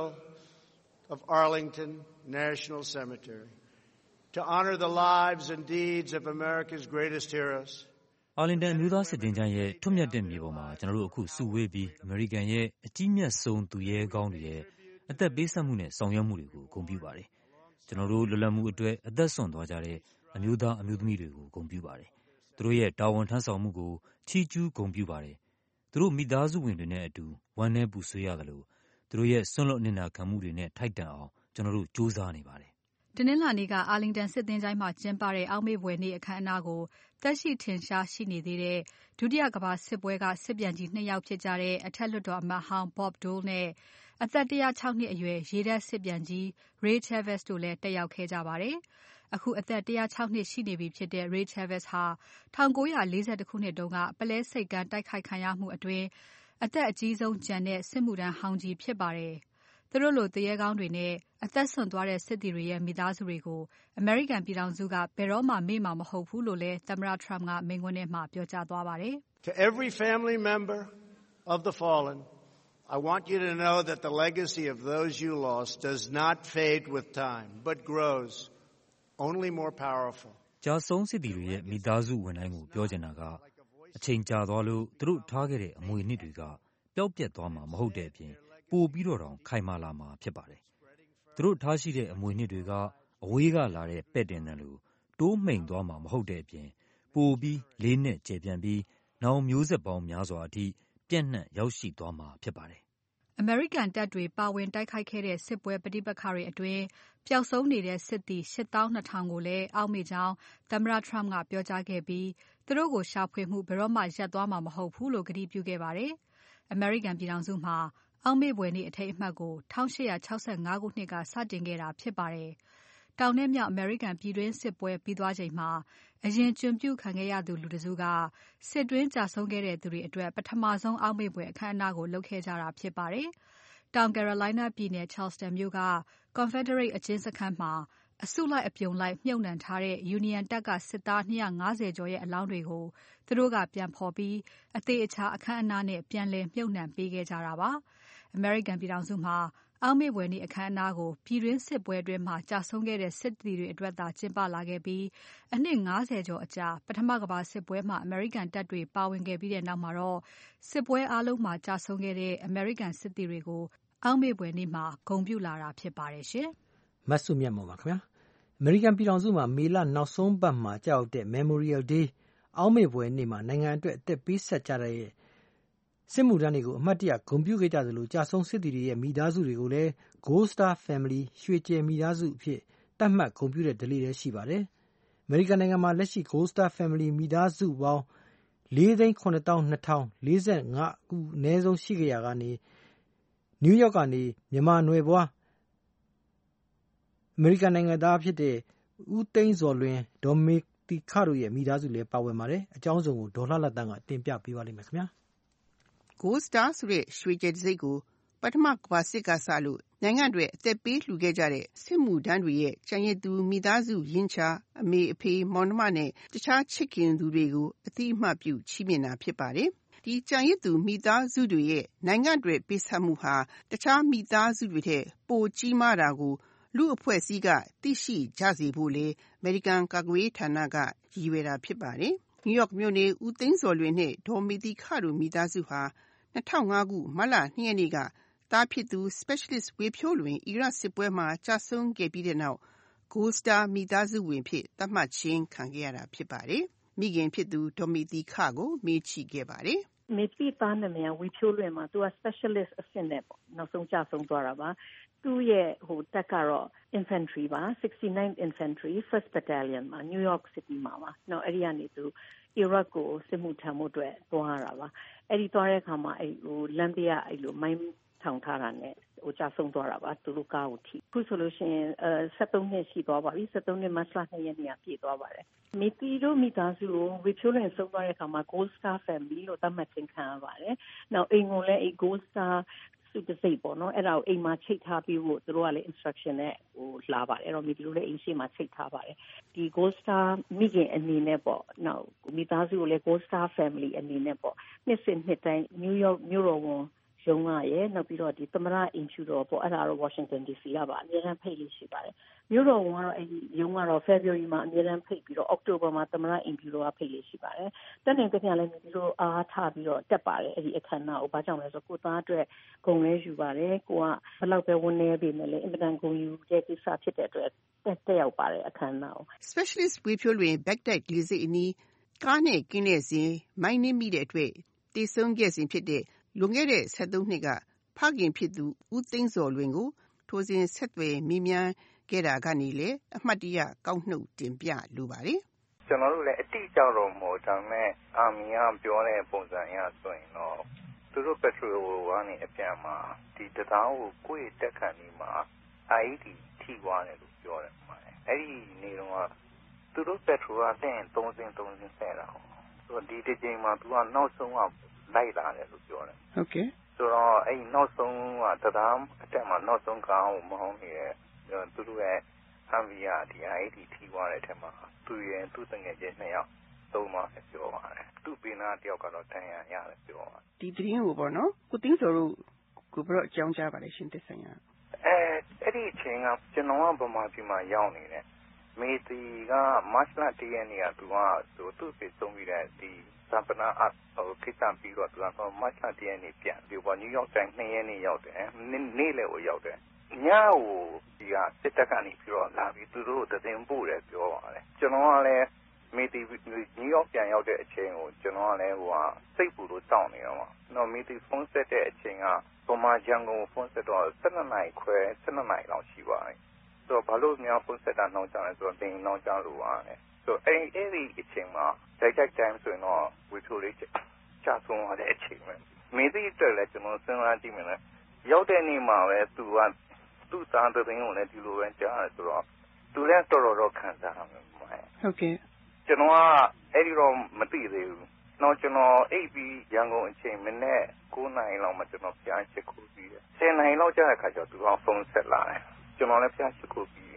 of Arlington National Cemetery to honor the lives and deeds of America's greatest heroes. အာလင်တန်မြို့သားစစ်တင်ချိုင်းရဲ့ထွတ်မြတ်တဲ့မြေပေါ်မှာကျွန်တော်တို့အခုစုဝေးပြီးအမေရိကန်ရဲ့အကြီးမြတ်ဆုံးသူရဲကောင်းတွေရဲ့အသက်ပေးဆက်မှုနဲ့ဆောင်ရွက်မှုတွေကိုဂုဏ်ပြုပါတယ်။ကျွန်တော်တို့လွတ်လပ်မှုအတွက်အသက်ဆွန့်သွားကြတဲ့အမျိုးသားအမျိုးသမီးတွေကိုဂုဏ်ပြုပါတယ်။သူတို့ရဲ့တာဝန်ထမ်းဆောင်မှုကိုချီးကျူးဂုဏ်ပြုပါတယ်။သူတို့မိသားစုဝင်တွေနဲ့အတူဝမ်းနည်းပူဆွေးရတယ်လို့သူတို့ရဲ့ဆွန့်လွတ်နေနာခံမှုတွေနဲ့ထိုက်တန်အောင်ကျွန်တော်တို့စူးစမ်းနေပါတယ်တနင်္လာနေ့ကအာလင်တန်စစ်သင်္ချိုင်းမှာကျင်းပတဲ့အောက်မေ့ပွဲနေ့အခမ်းအနားကိုသက်ရှိထင်ရှားရှိနေသေးတဲ့ဒုတိယကမ္ဘာစစ်ပွဲကစစ်ပြန်ကြီးနှစ်ယောက်ဖြစ်ကြတဲ့အထက်လွှတ်တော်အမတ်ဟောင်း Bob Dole နဲ့အသက်၁၀၆နှစ်အရွယ်ရေတပ်စစ်ပြန်ကြီး Ray Chavez တို့လည်းတက်ရောက်ခဲ့ကြပါတယ်။အခုအသက်၁၀၆နှစ်ရှိနေပြီဖြစ်တဲ့ Ray Chavez ဟာ၁၉၄၁ခုနှစ်တုန်းကပုလဲဆိပ်ကမ်းတိုက်ခိုက်ခံရမှုအတွင်းအသက်အကြီးဆုံးကျန်တဲ့စစ်မှုထမ်းဟောင်းကြီးဖြစ်ပါတယ်။သူတို့လိုသူရဲကောင်းတွေနဲ့အသက်ဆွန့်သွားတဲ့စစ်သည်တွေရဲ့မိသားစုတွေကိုအမေရိကန်ပြည်ထောင်စုကဘယ်တော့မှမေ့မှာမဟုတ်ဘူးလို့လည်းသမ္မတ Trump ကမိန့်ခွန်းထဲမှာပြောကြားသွားပါတယ်။ To every family member of the fallen, I want you to know that the legacy of those you lost does not fade with time, but grows only more powerful. ကြာဆုံးစစ်သည်တွေရဲ့မိသားစုဝင်တိုင်းကိုပြောချင်တာကအချိန်ကြာသွားလို့သူတို့ထားခဲ့တဲ့အမွေအနှစ်တွေကပျောက်ပြက်သွားမှာမဟုတ်တဲ့အပြင်ပိုပြီးတော့တောင်ခိုင်မာလာမှာဖြစ်ပါတယ်။သူတို့ထားရှိတဲ့အမွေအနှစ်တွေကအဝေးကလာတဲ့ပဲ့တင်တန်လို့တိုးမှိန်သွားမှာမဟုတ်တဲ့အပြင်ပိုပြီးလေးနဲ့ကျယ်ပြန့်ပြီးနောင်မျိုးဆက်ပေါင်းများစွာအထိပြန့်နှံ့ရောက်ရှိသွားမှာဖြစ်ပါတယ်။အမေရိကန်တပ်တွေပါဝင်တိုက်ခိုက်ခဲ့တဲ့စစ်ပွဲပဋိပက္ခတွေအတွင်းပျောက်ဆုံးနေတဲ့စစ်သည်၈သောင်း၂ထောင်ကိုလည်းအောက်မေ့ကြောင်းသမ္မတ Trump ကပြောကြားခဲ့ပြီးသူတို့ကိုရှာဖွေမှုဘယ်တော့မှရပ်သွားမှာမဟုတ်ဘူးလို့ကတိပြုခဲ့ပါတယ်။အမေရိကန်ပြည်ထောင်စုမှာအောက်မေ့ပွဲနေ့အထိမ်းအမှတ်ကို၁၈၆၅ခုနှစ်ကစတင်ခဲ့တာဖြစ်ပါတယ်။တောင်နဲ့မြောက်အမေရိကန်ပြည်တွင်းစစ်ပွဲပြီးသွားချိန်မှာအရင်ကျွန်ပြုခံခဲ့ရသူလူတစုကစစ်တွင်းကြာဆုံးခဲ့တဲ့သူတွေအတွက်ပထမဆုံးအောက်မေ့ပွဲအခမ်းအနားကိုလုပ်ခဲ့ကြတာဖြစ်ပါတယ်။တောင် Carolina ပြည်နယ် Charleston မြို့က Confederate အကျဉ်းစခန်းမှာအစုလိုက်အပြုံလိုက်မြှုပ်နှံထားတဲ့ Union တပ်ကစစ်သား၂၅၀ကျော်ရဲ့အလောင်းတွေကိုသူတို့ကပြန်ဖော်ပြီးအသေးအချာအခမ်းအနားနဲ့ပြန်လည်မြှုပ်နှံပေးခဲ့ကြတာပါ။ အမေရိကန်ပြည်ထောင်စုမှာအောက်မေ့ဘွယ်နေ့အခမ်းအနားကိုပြည်တွင်းစစ်ပွဲအတွင်းမှာကြာဆုံးခဲ့တဲ့စစ်သည်တွေအတွက်သာကျင်းပလာခဲ့ပြီးအနှစ်၅၀ကျော်အကြာပထမကမ္ဘာစစ်ပွဲမှာအမေရိကန်တပ်တွေပါဝင်ခဲ့ပြီးတဲ့နောက်မှာတော့စစ်ပွဲအားလုံးမှာကြာဆုံးခဲ့တဲ့အမေရိကန်စစ်သည်တွေကိုအောက်မေ့ဘွယ်နေ့မှာဂုဏ်ပြုလာတာဖြစ်ပါတယ်ရှင်။မဆုမြတ်မော်ပါခင်ဗျာ။အမေရိကန်ပြည်ထောင်စုမှာမေလနောက်ဆုံးပတ်မှာကြာက်တဲ့ Memorial Day အောက်မေ့ဘွယ်နေ့မှာနိုင်ငံအတွက်အသက်ပေးဆက်ကြတဲ့စစ်မှုထမ်းတွေကိုအမှတ်တရဂုဏ်ပြုခဲ့ကြသလိုကြာဆုံးစစ်သည်တွေရဲ့မိသားစုတွေကိုလည်း Gold Star Family ရွှေကြယ်မိသားစုအဖြစ်သတ်မှတ်ဂုဏ်ပြုတဲ့ဓလေ့လည်းရှိပါတယ်။အမေရိကန်နိုင်ငံမှာလက်ရှိ Gold Star Family မိသားစုပေါင်း၄သိန်း၇သောင်း၂ထောင်၄၅ခုအနည်းဆုံးရှိခဲ့ရာကနေနယူးယောက်ကနေမြန်မာနွယ်ဘွားအမေရိကန်နိုင်ငံသားဖြစ်တဲ့ဦးသိန်းဇော်လွင်ဒေါ်မေတီခတို့ရဲ့မိသားစုလည်းပါဝင်ပါတယ်။အကြောင်းစုံကိုဒေါ်လှလှတန်းကတင်ပြပေးပါလိမ့်မယ်ခင်ဗျာ။ Gold Star ဆိုတဲ့ရွှေကြယ်တံဆိပ်ကိုပထမကမ္ဘာစစ်ကစလို့နိုင်ငံတွေအသက်ပေးလှူခဲ့ကြတဲ့စစ်မှုထမ်းတွေရဲ့ကျန်ရစ်သူမိသားစုရင်းချအမေအဖေမောင်နှမနဲ့တခြားချစ်ခင်သူတွေကိုအတိအမှတ်ပြုချီးမြှင့်တာဖြစ်ပါတယ်။ဒီကျန်ရစ်သူမိသားစုတွေရဲ့နိုင်ငံတွေပေးဆက်မှုဟာတခြားမိသားစုတွေထက်ပိုကြီးမားတာကိုလူအဖွဲ့အစည်းကသိရှိကြစေဖို့လေအမေရိကန်ကာကွယ်ရေးဌာနကရည်ရွယ်တာဖြစ်ပါတယ်။ New York မြို့နေဦးသိန်းဇော်လွင်နဲ့ဒေါ်မေတီခတို့မိသားစုဟာ၂၀၀၅ခုမတ်လ၂ရက်နေ့ကသားဖြစ်သူ Specialist ဝေဖြိုးလွင်အီရတ်စစ်ပွဲမှာကြာဆုံးခဲ့ပြီးတဲ့နောက် Gold Star မိသားစုဝင်ဖြစ်သတ်မှတ်ခြင်းခံခဲ့ရတာဖြစ်ပါတယ်။မိခင်ဖြစ်သူဒေါ်မေတီခကိုမေးကြည့်ခဲ့ပါတယ်။မေတီသားနာမည်ဝေဖြိုးလွင်မှာသူက Specialist အဆင့်နဲ့ပေါ့နောက်ဆုံးကြာဆုံးသွားတာပါ။သူ့ရဲ့ဟိုတက်ကတော့ infantry ပါ sixty-ninth Infantry First Battalion မှာ New York City မှာပါ။နောက်အဲ့ဒီကနေသူအီရတ်ကိုစစ်မှုထမ်းမှုအတွက်သွားတာပါ။အဲ့ဒီသွားတဲ့အခါမှာအဲ့ဟိုလမ်းပြအဲ့လိုမိုင်းထောင်ထားတာနဲ့ဟိုကြာဆုံးသွားတာပါသူတို့ကားကိုထိခုဆိုလို့ရှိရင်အဲseventeenနှစ်ရှိသွားပါပြီseventeenနှစ်မတ်လtwoရက်နေ့ကပြည့်သွားပါတယ်မိတီတို့မိသားစုကိုဝေဖြိုးလွင်ဆုံးသွားတဲ့အခါမှာ Gold Star Family လို့သတ်မှတ်ခြင်းခံရပါတယ်နောက်အိမ်ကိုလည်းအဲ့ Gold Star စုတစိပ်ပေါ့နော်အဲ့ဒါကိုအိမ်မှာချိတ်ထားပြီးဖို့သူတို့ကလည်း instruction နဲ့ဟိုလာပါတယ်အဲ့တော့မိတီတို့လည်းအိမ်ရှိမှာချိတ်ထားပါတယ်ဒီ Gold Star မိခင်အနေနဲ့ပေါ့နောက်မိသားစုကိုလည်း Gold Star Family အနေနဲ့ပေါ့နှစ်စဉ်နှစ်တိုင်း New York မြို့တော်ဝန်ရုံးကရဲ့နောက်ပြီးတော့ဒီသမ္မတအင်ဖြူတော်ပေါ့အဲ့ဒါတော့ Washington ဒီ စီ ကပါအများအားဖိတ်လို့ရှိပါတယ်မြို့တော်ဝန်ကတော့အဲ့ဒီရုံးကတော့ February မှာအများအားဖိတ်ပြီးတော့ October မှာသမ္မတအင်ဖြူတော်ကဖိတ်လို့ရှိပါတယ်တက်နေကြပြန်လည်းဒီလိုအားထားပြီးတော့တက်ပါတယ်အဲ့ဒီအခမ်းအနားကိုဘာကြောင့်လဲဆိုကိုသားအတွက်ဂုဏ်လဲယူပါတယ်ကိုကဘယ်လောက်ပဲဝန်နေပြီနဲ့လေအင်မတန်ဂုဏ်ယူတဲ့ကိစ္စဖြစ်တဲ့အတွက်တက်တက်ရောက်ပါတယ်အခမ်းအနားကို Specialist ဝေဖြိုးလွင် Baghdad လေဆိပ်အနီးကားနဲ့ကင်းတဲ့စဉ်မိုင်းနင်းမိတဲ့အတွက်တည်ဆုံးခဲ့စဉ်ဖြစ်တဲ့လွန်ခဲ့တဲ့seventeenနှစ်ကဖခင်ဖြစ်သူဦးသိန်းဇော်လွင်ကိုထိုစဉ်ဆက်သွယ်မိမြန်းခဲ့တာကနေလေအမှတ်တရကောက်နှုတ်တင်ပြလိုပါတယ်။ကျွန်တော်တို့လည်းအတိအကျတော့မဟုတ်ဒါပေမဲ့အာမီကပြောတဲ့ပုံစံအရဆိုရင်တော့သူတို့ပက်ထရိုကနေအပြန်မှာဒီတရားကိုကိုယ့်တက်ခံနေမှာ I E D ထိသွားတယ်လို့ပြောတယ်မှာ။အဲ့ဒီနေတော့သူတို့ပက်ထရိုကတဲ့သုံးစင်းသုံးစင်းဆဲတာဟုတ်။ဆိုတော့ဒီတစ်ချိန်မှာသူကနောက်ဆုံးကလိုက်လာတယ်လို့ပြောတယ်ဟုတ်ကဲ့ဆိုတော့အဲ့နောက်ဆုံးကတရားအတက်မှာနောက်ဆုံးကောင်းမဟုတ်နေတဲ့သူတို့ရဲ့ဆံဗီယာဒီ I E D ထိသွားတဲ့အထက်မှာသူရဲ့သူ့တငယ်ချင်းနှစ်ယောက်သုံးပါးပြောပါတယ်သူ့ပင်နာတယောက်ကတော့တန်ရန်ရတယ်ပြောပါတယ်ဒီသတင်းကိုပေါ့နော်ကိုတင်းစောတို့ကိုဘရောအကြောင်းကြားပါတယ်ရှင်တဆိုင်ရအဲအဲ့ဒီအချိန်ကကျွန်တော်ကဗမာပြည်မှာရောက်နေတယ်မေတီကမတ်လတရက်နေ့ကသူကသူသူ့ပြေဆုံးပြီးတဲ့ဒီစပနာအဟိုခိတ္တပြီးတော့သူကတော့မတ်လတရက်နေ့ပြန်ပြီးတော့နယူးယောက်တိုင်းနှစ်ရက်နေ့ရောက်တယ်နေ့လေကိုရောက်တယ်ညကိုဒီကစစ်တပ်ကနေပြီးတော့လာပြီးသူတို့သတင်းပို့တယ်ပြောပါတယ်ကျွန်တော်ကလည်းမေတီနယူးယောက်ပြန်ရောက်တဲ့အချိန်ကိုကျွန်တော်ကလည်းဟိုဟာစိတ်ပူလို့တောင်းနေတော့မှာနော်မေတီဖုန်းဆက်တဲ့အချိန်ကပမာဂျန်ကိုဖုန်းဆက်တော့sevenနာရီခွဲsevenနာရီလောက်ရှိပါတယ်ဆိုတော့ဘာလို့များဖုန်းဆက်တာနှောင်းကြလဲဆိုတော့တင်နှောင်းကြလို့ပါတယ်ဆိုတော့အဲ့အဲ့ဒီအချိန်မှာ direct time ဆိုရင်တော့ဝီထိုလေးကြာဆုံးရတဲ့အချိန်ပဲမေတီတက်လည်းကျွန်တော်စဉ်းစားကြည့်မယ်လေရောက်တဲ့နေ့မှာပဲသူကသူ့သားတဲ့တင်းကိုလည်းဒီလိုပဲကြားတယ်ဆိုတော့သူလည်းတော်တော်တော့ခံစားရမှာဟုတ်ကဲ့ကျွန်တော်ကအဲ့ဒီတော့မသိသေးဘူးတော့ကျွန်တော်အိပ်ပြီးရန်ကုန်အချိန်မနေ့nineနာရီလောက်မှကျွန်တော်ပြန်ချစ်ခုပြီးတယ်tenနာရီလောက်ကြာတဲ့ခါကျတော့သူကဖုန်းဆက်လာတယ်ကျွန်တော်လည်းပြန်ချစ်ခုပြီး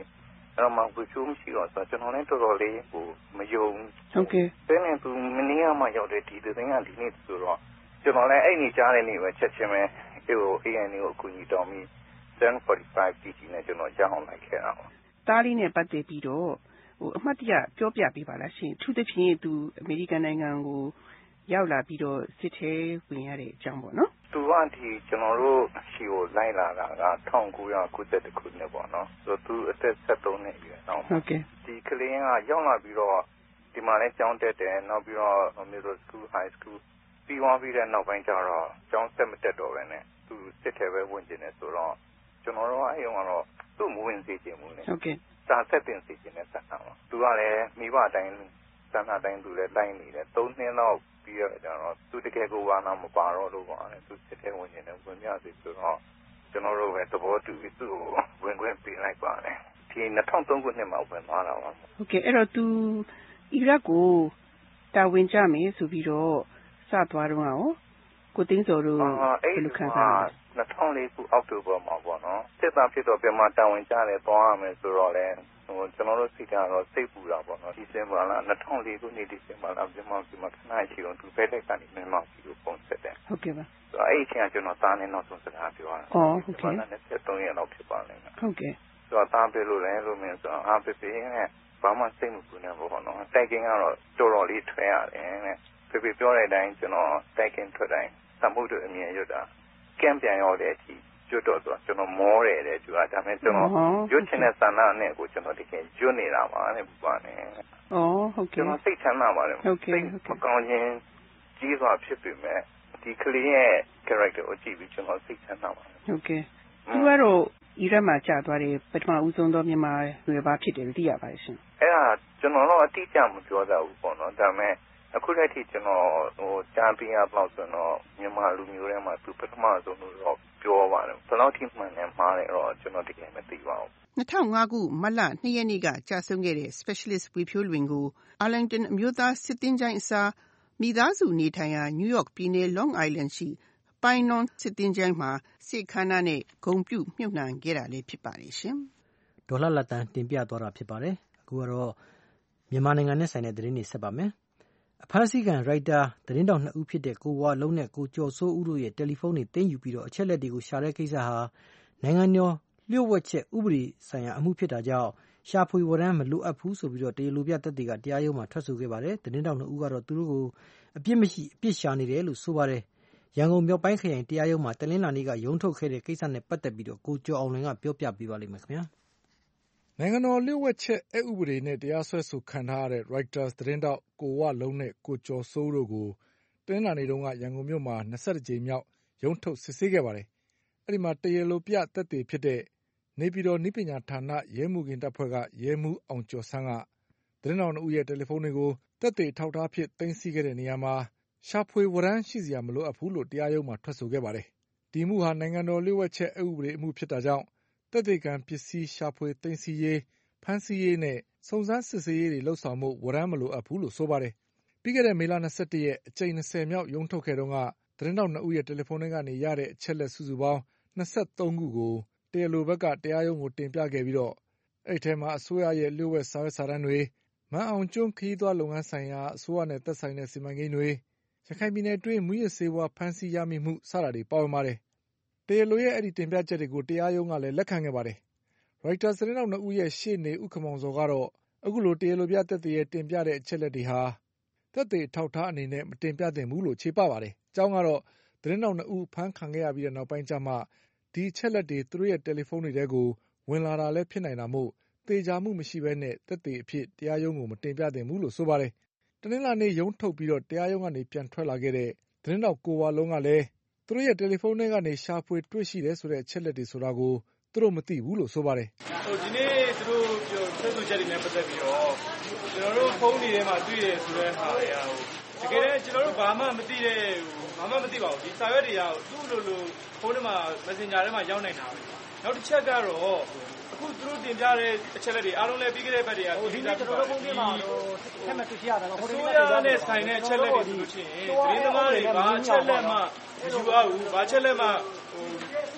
အဲ့တော့မှဝေဖြိုးမရှိတော့ဆိုကျွန်တော်လည်းတော်တော်လေးဟိုမယုံဟုတ်ကဲ့တင်းနေသူမနေ့ကမှရောက်တဲ့ဒီသတင်းကဒီနေ့ဆိုတော့ကျွန်တော်လည်းအဲ့နေကြားတဲ့နေ့ပဲချက်ချင်းပဲဟို A N A ကိုအကူအညီတောင်းပြီးseven forty-five P G နဲ့ကျွန်တော်ကြောင်းလိုက်ခဲ့တာပါတားလေးနဲ့ပတ်သက်ပြီးတော့ဟိုအမှတ်တရပြောပြပေးပါလားရှင်သူတစ်ဖြင့်သူအမေရိကန်နိုင်ငံကိုရောက်လာပြီးတော့စစ်ထဲဝင်ရတဲ့အကြောင်းပေါ့နော်သူကဒီကျွန်တော်တို့ရှီကိုလိုက်လာတာကnineteen ninety-oneခုနှစ်ပေါ့နော်ဆိုတော့သူအသက်seventeenနှစ်ပြီတော့ဟုတ်ကဲ့ဒီကလေးကရောက်လာပြီးတော့ဒီမှာလည်းကျောင်းတက်တယ်နောက်ပြီးတော့ middle school high school ပြီးသွားပြီးတဲ့နောက်ပိုင်းကျတော့ကျောင်းဆက်မတက်တော့ပဲနဲ့သူစစ်ထဲပဲဝင်ကျင်နေဆိုတော့ကျွန်တော်တို့အဲ့ရောကတော့သူ့မဝင်စေချင်ဘူးလေဟုတ်ကဲ့စာဆက်တင်စေချင်တဲ့စံတာပါသူကလည်းမိဘအတိုင်းစံတာတိုင်းသူလည်းတိုင်းနေတယ်သုံးနှစ်လောက်ပြီးတော့ကျတော့သူတကယ်ကိုဝါနာမပါတော့လို့ပေါ့အဲ့သူစစ်ထဲဝင်ကျင်တယ်ဝင်ပြစီဆိုတော့ကျွန်တော်တို့ပဲသဘောတူပြီးသူ့ကိုဝင်ခွင့်ပေးလိုက်ပါတယ်ဒီnineteen oh threeခုနှစ်မှာဝင်သွားတာပါဟုတ်ကဲ့အဲ့တော့သူအီရတ်ကိုတာဝန်ကြမယ်ဆိုပြီးတော့စသွားတော့ရောကိုသိန်းစောတို့ဘယ်လိုခံစားလဲnineteen oh fourခုအောက်တိုဘာမှာပေါ့နော်စစ်သားဖြစ်တော့ပြန်မှတာဝန်ကြတယ်သွားရမယ်ဆိုတော့လေဟိုကျွန်တော်တို့စိတ်ကတော့စိတ်ပူတာပေါ့နော်ဒီစင်ဘာလားnineteen oh fourခုနှစ်ဒီစင်ဘာလားပြန်မှပြန်မှခဏရှိတော့သူပဲတဲ့ကနေမြန်မာပြည်ကိုပုံဆက်တယ်ဟုတ်ကဲ့ပါဆိုတော့အဲ့အချိန်ကကျွန်တော်သားနဲ့နောက်ဆုံးစကားပြောတာအော်ဟုတ်ကဲ့ twenty-threeရက်လောက်ဖြစ်ပါလိမ့်မယ်ဟုတ်ကဲ့ဆိုတော့သားပြေလို့လည်းလို့မြင်ဆိုတော့အားပေးပေးနဲ့ဘာမှစိတ်မပူနဲ့ပေါ့နော်တိုက်ကင်းကတော့တော်တော်လေးထွဲရတယ်တဲ့ဖေဖေပြောတဲ့အတိုင်းကျွန်တော်တိုက်ကင်းထွက်တိုင်းသမှုတို့အမြင်ရွတ်တာကံပြန်ရောက်တဲ့အထိကျွတ်တော့ဆိုကျွန်တော်မောတယ်တဲ့သူကဒါပေမဲ့ကျွန်တော်ရွတ်ချင်တဲ့ဆန္ဒနဲ့ကိုကျွန်တော်တကယ်ရွတ်နေတာပါတဲ့ပူပါနဲ့ဩဟုတ်ကဲ့ကျွန်တော်စိတ်ချမ်းသာပါတယ်ဟုတ်ကဲ့မကောင်းခြင်းကြီးစွာဖြစ်ပေမဲ့ဒီကလေးရဲ့ character ကိုကြည့်ပြီးကျွန်တော်စိတ်ချမ်းသာပါတယ်ဟုတ်ကဲ့သူကတော့အီရတ်မှာကြာသွားတယ်ပထမဦးဆုံးသောမြန်မာရွယ်ပါဖြစ်တယ်သိရပါတယ်ရှင်အဲ့ဒါကျွန်တော်တော့အတိအကျမပြောတတ်ဘူးပေါ့နော်ဒါပေမဲ့အခုလက်ထိကျွန်တော်ဟိုကြားပြရပေါ့ဆိုတော့မြန်မာလူမျိုးတွေမှာသူပထမဆုံးလို့ပြောပါတယ်ဘယ်လောက်ထိမှန်လဲမှားတယ်တော့ကျွန်တော်တကယ်မသိပါဘူး two thousand fiveခုမတ်လtwoရက်နေ့ကကြာဆုံးခဲ့တဲ့ Specialist ဝေဖြိုးလွင်ကို Arlington အမျိုးသားစစ်သင်္ချိုင်းအစားမိသားစုနေထိုင်ရာ New York ပြည်နယ် Long Island ရှိ Pinon စစ်သင်္ချိုင်းမှာစစ်ခမ်းနားနဲ့ဂုဏ်ပြုမြှုပ်နှံခဲ့တာလည်းဖြစ်ပါတယ်ရှင်ဒေါ်လာလက်တန်တင်ပြသွားတာဖြစ်ပါတယ်အခုကတော့မြန်မာနိုင်ငံနဲ့ဆိုင်တဲ့သတင်းတွေဆက်ပါမယ်အဖမ်းဆီးခံရိုက်တာသတင်းတောက်နှစ်ဦးဖြစ်တဲ့ကိုဝါလုံးနဲ့ကိုကျော်စိုးဦးတို့ရဲ့တယ်လီဖုန်းတွေသိမ်းယူပြီးတော့အချက်လက်တွေကိုရှာတဲ့ကိစ္စဟာနိုင်ငံတော်လျှို့ဝှက်ချက်ဥပဒေဆိုင်ရာအမှုဖြစ်တာကြောင့်ရှာဖွေဝရမ်းမလိုအပ်ဘူးဆိုပြီးတော့တရားလိုပြသက်တွေကတရားရုံးမှာထွက်ဆိုခဲ့ပါတယ်သတင်းတောက်နှစ်ဦးကတော့သူတို့ကိုအပြစ်မရှိအပြစ်ရှာနေတယ်လို့ဆိုပါတယ်ရန်ကုန်မြောက်ပိုင်းခရိုင်တရားရုံးမှာတနင်္လာနေ့ကရုံးထုတ်ခဲ့တဲ့ကိစ္စနဲ့ပတ်သက်ပြီးတော့ကိုကျော်အောင်လွင်ကပြောပြပေးပါလိမ့်မယ်ခင်ဗျာနိုင်ငံတော်လျှို့ဝှက်ချက်အက်ဥပဒေနဲ့တရားစွဲဆိုခံထားရတဲ့ Reuters သတင်းတောက်ကိုဝလုံးနဲ့ကိုကျော်စိုးတို့ကိုတနင်္လာနေ့တုန်းကရန်ကုန်မြို့မှာtwenty-oneကြိမ်မြောက်ရုံးထုတ်စစ်ဆေးခဲ့ပါတယ်။အဲဒီမှာတရားလိုပြသက်သေဖြစ်တဲ့နေပြည်တော်နည်းပညာဌာနရဲမှုခင်းတပ်ဖွဲ့ကရဲမှုအောင်ကျော်ဆန်းကသတင်းတောက်နှစ်ဦးရဲ့တယ်လီဖုန်းတွေကိုသက်သေထောက်ထားဖြစ်သိမ်းဆည်းခဲ့တဲ့နေရာမှာရှာဖွေဝရမ်းရှိစရာမလိုအပ်ဘူးလို့တရားရုံးမှာထွက်ဆိုခဲ့ပါတယ်။ဒီမှုဟာနိုင်ငံတော်လျှို့ဝှက်ချက်အက်ဥပဒေအမှုဖြစ်တာကြောင့်သက်သေခံပစ္စည်းရှာဖွေသိမ်းဆည်းရေးဖမ်းဆီးရေးနဲ့စုံစမ်းစစ်ဆေးရေးတွေလုပ်ဆောင်မှုဝရမ်းမလိုအပ်ဘူးလို့ဆိုပါတယ်။ပြီးခဲ့တဲ့မေလtwenty-oneရက်အကြိမ်twentyမြောက်ရုံးထုတ်ခဲ့တုန်းကသတင်းတောက်နှစ်ဦးရဲ့တယ်လီဖုန်းထဲကနေရတဲ့အချက်လက်စုစုပေါင်းtwenty-threeခုကိုတရားလိုဘက်ကတရားရုံးကိုတင်ပြခဲ့ပြီးတော့အဲ့ထဲမှာအစိုးရရဲ့လျှို့ဝှက်စာရွက်စာတမ်းတွေမန်းအောင်ကျွန်းခရီးသွားလုပ်ငန်းဆိုင်ရာအစိုးရနဲ့သက်ဆိုင်တဲ့စီမံကိန်းတွေရခိုင်ပြည်နယ်အတွင်းမူရစ်ဆေးဝါးဖမ်းဆီးရမိမှုစတာတွေပါဝင်ပါတယ်။တရားလိုရဲ့အဲ့ဒီတင်ပြချက်တွေကိုတရားရုံးကလည်းလက်ခံခဲ့ပါတယ်။ Reuters သတင်းတောက်နှစ်ဦးရဲ့ရှေ့နေဦးခမောင်စောကတော့အခုလိုတရားလိုပြသက်သေရဲ့တင်ပြတဲ့အချက်လက်တွေဟာသက်သေထောက်ထားအနေနဲ့မတင်ပြသင့်ဘူးလို့ခြေပပါတယ်။အကြောင်းကတော့သတင်းတောက်နှစ်ဦးဖမ်းခံခဲ့ရပြီးတဲ့နောက်ပိုင်းကျမှဒီအချက်လက်တွေသူတို့ရဲ့တယ်လီဖုန်းတွေထဲကိုဝင်လာတာလည်းဖြစ်နိုင်တာမို့သေချာမှုမရှိဘဲနဲ့သက်သေအဖြစ်တရားရုံးကိုမတင်ပြသင့်ဘူးလို့ဆိုပါတယ်။တနင်္လာနေ့ရုံးထုတ်ပြီးတော့တရားရုံးကနေပြန်ထွက်လာခဲ့တဲ့သတင်းတောက်ကိုဝါလုံးကလည်းသူတို့ရဲ့တယ်လီဖုန်းထဲကနေရှာဖွေတွေ့ရှိတယ်ဆိုတဲ့အချက်လက်တွေဆိုတာကိုသူတို့မသိဘူးလို့ဆိုပါတယ်။ဟိုဒီနေ့သူတို့ပြောဆက်ဆိုချက်တွေနဲ့ပတ်သက်ပြီးတော့ကျွန်တော်တို့ဖုန်းတွေထဲမှာတွေ့ရဆိုတဲ့ဟာတွေဟာတကယ်လည်းကျွန်တော်တို့ဘာမှမသိတဲ့ဘာမှမသိပါဘူးဒီစာရွက်တွေကသူ့လိုလိုဖုန်းထဲမှာ Messenger ထဲမှာရောက်နေတာပဲ။နောက်တစ်ချက်ကတော့အခုသူတို့တင်ပြတဲ့အချက်လက်တွေအားလုံးလည်းပြီးခဲ့တဲ့ဘက်တွေကဒီနေ့ကျွန်တော်တို့ဖုန်းထဲမှာထက်မှတွေ့ရတာတော့ဟိုဒီနေ့နဲ့ဆိုင်တဲ့အချက်လက်တွေဆိုလို့ရှိရင်သတင်းသမားတွေဘာအချက်လက်မှမယူရဘူးဘာအချက်လက်မှဟို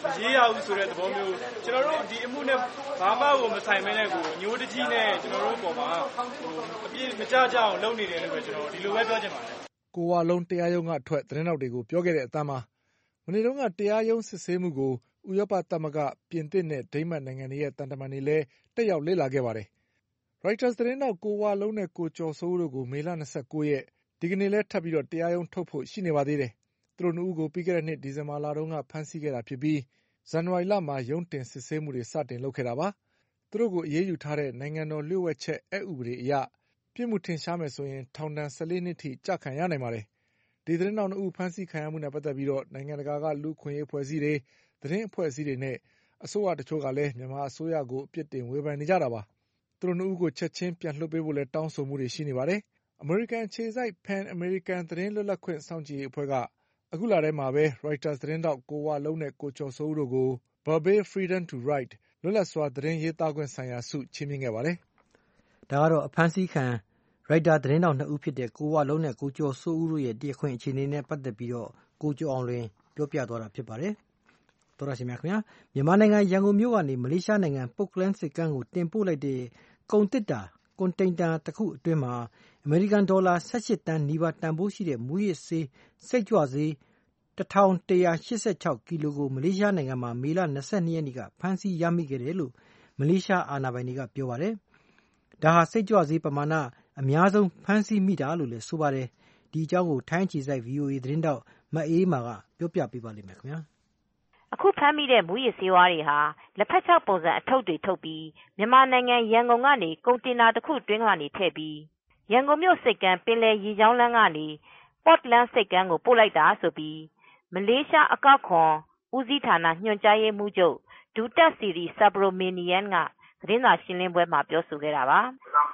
ရေးရဘူးဆိုတဲ့သဘောမျိုးကျွန်တော်တို့ဒီအမှုနဲ့ဘာမှကိုမဆိုင်မနဲ့ကိုညိုးတကြီးနဲ့ကျွန်တော်တို့ပေါ်မှာဟိုအပြည့်မကြကြအောင်လုပ်နေတယ်လို့ပဲကျွန်တော်ဒီလိုပဲပြောချင်ပါတယ်ကိုဝါလုံးတရားရုံးကထွက်သတင်းတောက်တွေကိုပြောခဲ့တဲ့အတမ်းမှာမနေ့တုန်းကတရားရုံးစစ်ဆေးမှုကိုဥရောပသမဂ္ဂပြင်သစ်နဲ့ဒိန်းမတ်နိုင်ငံတွေရဲ့တန်တမန်တွေလည်းတက်ရောက်လေ့လာခဲ့ပါတယ်။ Reuters သတင်းတောက်ကိုဝါလုံးနဲ့ကိုကျော်စိုးတို့ကိုမေလ၂၉ရက်ဒီကနေ့လည်းထပ်ပြီးတော့တရားရုံးထုတ်ဖို့ရှိနေပါသေးတယ်။သူတို့နှစ်ဦးကိုပြီးခဲ့တဲ့နှစ်ဒီဇင်ဘာလတုန်းကဖမ်းဆီးခဲ့တာဖြစ်ပြီးဇန်နဝါရီလမှာရုံးတင်စစ်ဆေးမှုတွေစတင်လုပ်ခဲ့တာပါ။သူတို့ကိုအရေးယူထားတဲ့နိုင်ငံတော်လျှို့ဝှက်ချက်အက်ဥပဒေအရပြစ်မှုထင်ရှားမယ်ဆိုရင်ထောင်ဒဏ်၁၄နှစ်ထိကျခံရနိုင်ပါတယ်။ဒီသတင်းတောက်နှစ်ဦးဖမ်းဆီးခံရမှုနဲ့ပတ်သက်ပြီးတော့နိုင်ငံတကာကလူ့အခွင့်အရေးအဖွဲ့အစည်းတွေသတင်းအဖွဲ့အစည်းတွေနဲ့အစိုးရတချို့ကလည်းမြန်မာအစိုးရကိုအပြစ်တင်ဝေဖန်နေကြတာပါ။သူတို့နှစ်ဦးကိုချက်ချင်းပြန်လွှတ်ပေးဖို့လည်းတောင်းဆိုမှုတွေရှိနေပါတယ်။အမေရိကန်အခြေစိုက် Pan American သတင်းလွတ်လပ်ခွင့်စောင့်ကြည့်ရေးအဖွဲ့ကအခုလထဲမှာပဲ Reuters သတင်းတောက်ကိုဝါလုံးနဲ့ကိုကျော်စိုးတို့ကို Barbey Freedom to Write လွတ်လပ်စွာသတင်းရေးသားခွင့်ဆိုင်ရာဆုချီးမြှင့်ခဲ့ပါတယ်။ဒါကတော့အဖမ်းဆီးခံရိုက်တာသတင်းတောက်နှစ်ဦးဖြစ်တဲ့ကိုဝါလုံးနဲ့ကိုကျော်စိုးဦးတို့ရဲ့တရားခွင့်အခြေအနေနဲ့ပတ်သက်ပြီးတော့ကိုကျော်အောင်လွင်ပြောပြသွားတာဖြစ်ပါတယ်။သောရရှိမြခင်ဗျာမြန်မာနိုင်ငံရန်ကုန်မြို့ကနေမလေးရှားနိုင်ငံပုတ်ကလန်းစစ်ကမ်းကိုတင်ပို့လိုက်တဲ့ကုန်တစ်တာကွန်တိန်တာတစ်ခုအတွင်းမှာအမေရိကန်ဒေါ်လာ၁၈တန်းနီးပါးတန်ဖိုးရှိတဲ့မူရစ်ဆေးစိတ်ကြွဆေး၁၁၈၆ကီလိုကိုမလေးရှားနိုင်ငံမှာမေလ၂၂ရက်နေ့ကဖမ်းဆီးရမိခဲ့တယ်လို့မလေးရှားအာဏာပိုင်တွေကပြောပါတယ်။ဒါဟာစိတ်ကြွဆေးပမာဏအများဆုံးဖမ်းဆီးမိတာလို့လည်းဆိုပါတယ်။ဒီအကြောင်းကိုထိုင်းအခြေစိုက် ဗွီအိုအေ သတင်းတောက်မအေးမာကပြောပြပေးပါလိမ့်မယ်ခင်ဗျာ။အခုဖမ်းမိတဲ့မူရစ်ဆေးဝါးတွေဟာလက်ဖက်ခြောက်ပုံစံအထုပ်တွေထုတ်ပြီးမြန်မာနိုင်ငံရန်ကုန်ကနေကုန်တင်တာတစ်ခုတွင်းကနေထည့်ပြီးရန်ကုန်မြို့စိတ်ကမ်းပင်လယ်ရေကြောင်းလမ်းကနေ Portland စိတ်ကမ်းကိုပို့လိုက်တာဆိုပြီးမလေးရှားအကောက်ခွန်ဦးစီးဌာနညွှန်ကြားရေးမှူးချုပ်ဒူတက်စီရီဆာဘရိုမီနီယန်ကသတင်းစာရှင်းလင်းပွဲမှာပြောဆိုခဲ့တာပါ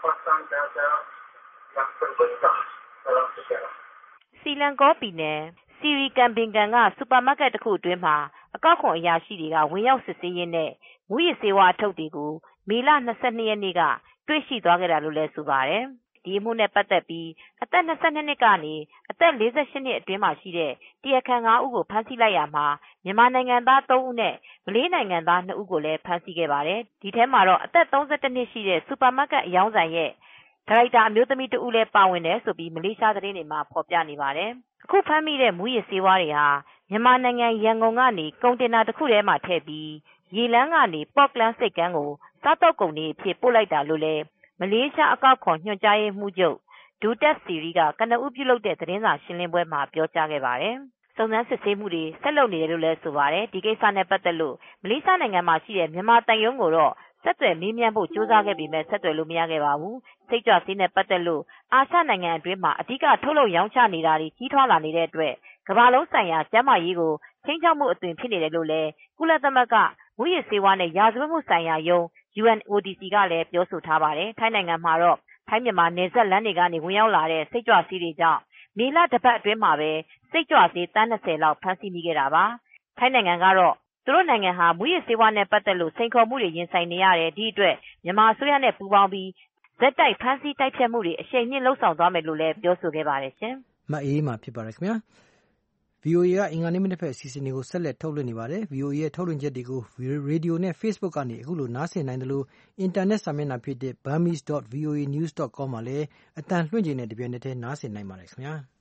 ။စီလန်ကောပြည်နယ်စီရီကန်ပင်ကန်ကစူပါမားကတ်တစ်ခုအတွင်းမှာအကောက်ခွန်အရာရှိတွေကဝင်ရောက်စစ်ဆေးရင်းနဲ့မူရစ်ဆေးဝါးအထုပ်တွေကိုမေလ၂၂ရက်နေ့ကတွေ့ရှိသွားခဲ့တာလို့လည်းဆိုပါတယ်။ဒီအမှုနဲ့ပတ်သက်ပြီးအသက်၂၂နှစ်ကနေအသက်၄၈နှစ်အတွင်းမှာရှိတဲ့တရားခံ၅ဦးကိုဖမ်းဆီးလိုက်ရမှာမြန်မာနိုင်ငံသား၃ဦးနဲ့မလေးနိုင်ငံသား၂ဦးကိုလည်းဖမ်းဆီးခဲ့ပါတယ်။ဒီထဲမှာတော့အသက်၃၁နှစ်ရှိတဲ့စူပါမားကတ်အရောင်းဆိုင်ရဲ့ဒါရိုက်တာအမျိုးသမီးတဦးလည်းပါဝင်တယ်ဆိုပြီးမလေးရှားသတင်းတွေမှာဖော်ပြနေပါတယ်။အခုဖမ်းမိတဲ့မူရစ်ဆေးဝါးတွေဟာမြန်မာနိုင်ငံရန်ကုန်ကနေကုန်တင်တာတစ်ခုထဲမှာထည့်ပြီးရေလမ်းကနေပေါ့ကလန်းစိတ်ကမ်းကိုစားတောက်ကုန်တွေအဖြစ်ပို့လိုက်တာလို့လည်းမလေးရှားအကောက်ခွန်ညွှန်ကြားရေးမှူးချုပ်ဒူတက်စီရီကကနဦးပြုလုပ်တဲ့သတင်းစာရှင်းလင်းပွဲမှာပြောကြားခဲ့ပါတယ်။စုံစမ်းစစ်ဆေးမှုတွေဆက်လုပ်နေတယ်လို့လည်းဆိုပါတယ်။ဒီကိစ္စနဲ့ပတ်သက်လို့မလေးရှားနိုင်ငံမှာရှိတဲ့မြန်မာတန်ယုံကိုတော့ဆက်သွယ်မေးမြန်းဖို့ကြိုးစားခဲ့ပေမဲ့ဆက်သွယ်လို့မရခဲ့ပါဘူး။စိတ်ကြွဆေးနဲ့ပတ်သက်လို့အာရှနိုင်ငံအတွင်းမှာအဓိကထုတ်လုပ်ရောင်းချနေတာတွေကြီးထွားလာနေတဲ့အတွက်ကမ္ဘာလုံးဆိုင်ရာကျန်းမာရေးကိုချိန်ချောက်မှုအသွင်ဖြစ်နေတယ်လို့လည်းကုလသမဂ္ဂမူရစ်ဆေးဝါးနဲ့ရာဇဝတ်မှုဆိုင်ရာယုံ ယူအန်အိုဒီစီ ကလည်းပြောဆိုထားပါတယ်။ထိုင်းနိုင်ငံမှာတော့ထိုင်းမြန်မာနယ်စပ်လမ်းတွေကနေဝင်ရောက်လာတဲ့စိတ်ကြွဆေးတွေကြောင့်မေလတစ်ပတ်အတွင်းမှာပဲစိတ်ကြွဆေးတန်း၂၀လောက်ဖမ်းဆီးမိခဲ့တာပါ။ထိုင်းနိုင်ငံကတော့သူတို့နိုင်ငံဟာမူရစ်ဆေးဝါးနဲ့ပတ်သက်လို့စိန်ခေါ်မှုတွေရင်ဆိုင်နေရတယ်ဒီအတွက်မြန်မာအစိုးရနဲ့ပူးပေါင်းပြီးဇက်တိုက်ဖမ်းဆီးတိုက်ဖျက်မှုတွေအရှိန်မြင့်လှုပ်ဆောင်သွားမယ်လို့လည်းပြောဆိုခဲ့ပါတယ်ရှင်။မအေးမှာဖြစ်ပါတယ်ခင်ဗျာ။ဗီအိုအေကအင်္ဂါနေ့မနက်ဖက်အစီအစဉ်တွေကိုဆက်လက်ထုတ်လွှင့်နေပါတယ်။ ဗီအိုအေရဲ့ထုတ်လွှင့်ချက်တွေကိုရေဒီယိုနဲ့ Facebook ကနေအခုလိုနားဆင်နိုင်တယ်လို့အင်တာနက်စာမျက်နှာဖြစ်တဲ့ burmese dot v o a news dot com မှာလည်းအတန်လွှင့်ချိန်နဲ့တပြိုင်နက်တည်းနားဆင်နိုင်ပါတယ်ခင်ဗျာ။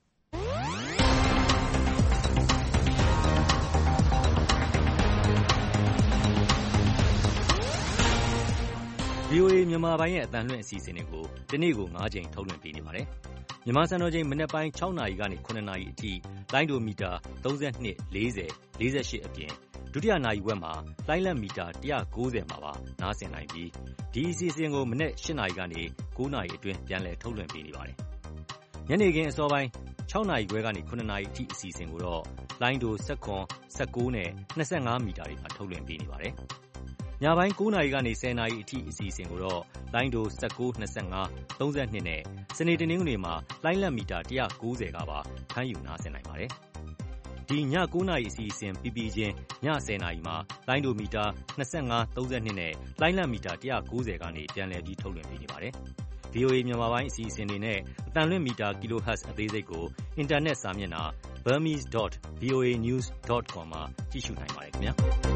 ဗွီအိုအေမြန်မာပိုင်းရဲ့အသံလွှင့်အစီအစဉ်တွေကိုဒီနေ့ကို၅ကြိမ်ထုတ်လွှင့်ပေးနေပါတယ်။မြန်မာစံတော်ချိန်မနက်ပိုင်း၆နာရီကနေ၇နာရီအထိလိုင်းဒိုမီတာ၃၂ ၄၀ ၄၈အပြင်ဒုတိယနာရီဝက်မှာလိုင်းလံမီတာ၁၉၀မှာပါနားဆင်နိုင်ပြီးဒီအစီအစဉ်ကိုမနက်၈နာရီကနေ၉နာရီအတွင်းပြန်လည်ထုတ်လွှင့်ပေးနေပါတယ်။ညနေခင်းအစောပိုင်း၆နာရီခွဲကနေ၇နာရီအထိအစီအစဉ်ကိုတော့လိုင်းဒို၁၇ ၁၉နဲ့၂၅မီတာတွေမှာထုတ်လွှင့်ပေးနေပါတယ်။ညပိုင်း၉နာရီကနေ၁၀နာရီအထိအစီအစဉ်ကိုတော့လိုင်းဒို၁၉ ၂၅ ၃၂နဲ့စနေတနင်္ဂနွေမှာလိုင်းလံမီတာ၁၉၀ကပါဖမ်းယူနားဆင်နိုင်ပါတယ်။ဒီည၉နာရီအစီအစဉ်ပြီးပြီးချင်းည၁၀နာရီမှာလိုင်းဒိုမီတာ၂၅ ၃၂နဲ့လိုင်းလံမီတာ၁၉၀ကနေပြန်လည်ပြီးထုတ်လွှင့်ပေးနေပါတယ်။ ဒီဗွီအိုအေ မြန်မာပိုင်းအစီအစဉ်တွေနဲ့အသံလွှင့်မီတာ kilohertz အသေးစိတ်ကိုအင်တာနက်စာမျက်နှာ burmese dot voa news dot com မှာကြည့်ရှုနိုင်ပါတယ်ခင်ဗျာ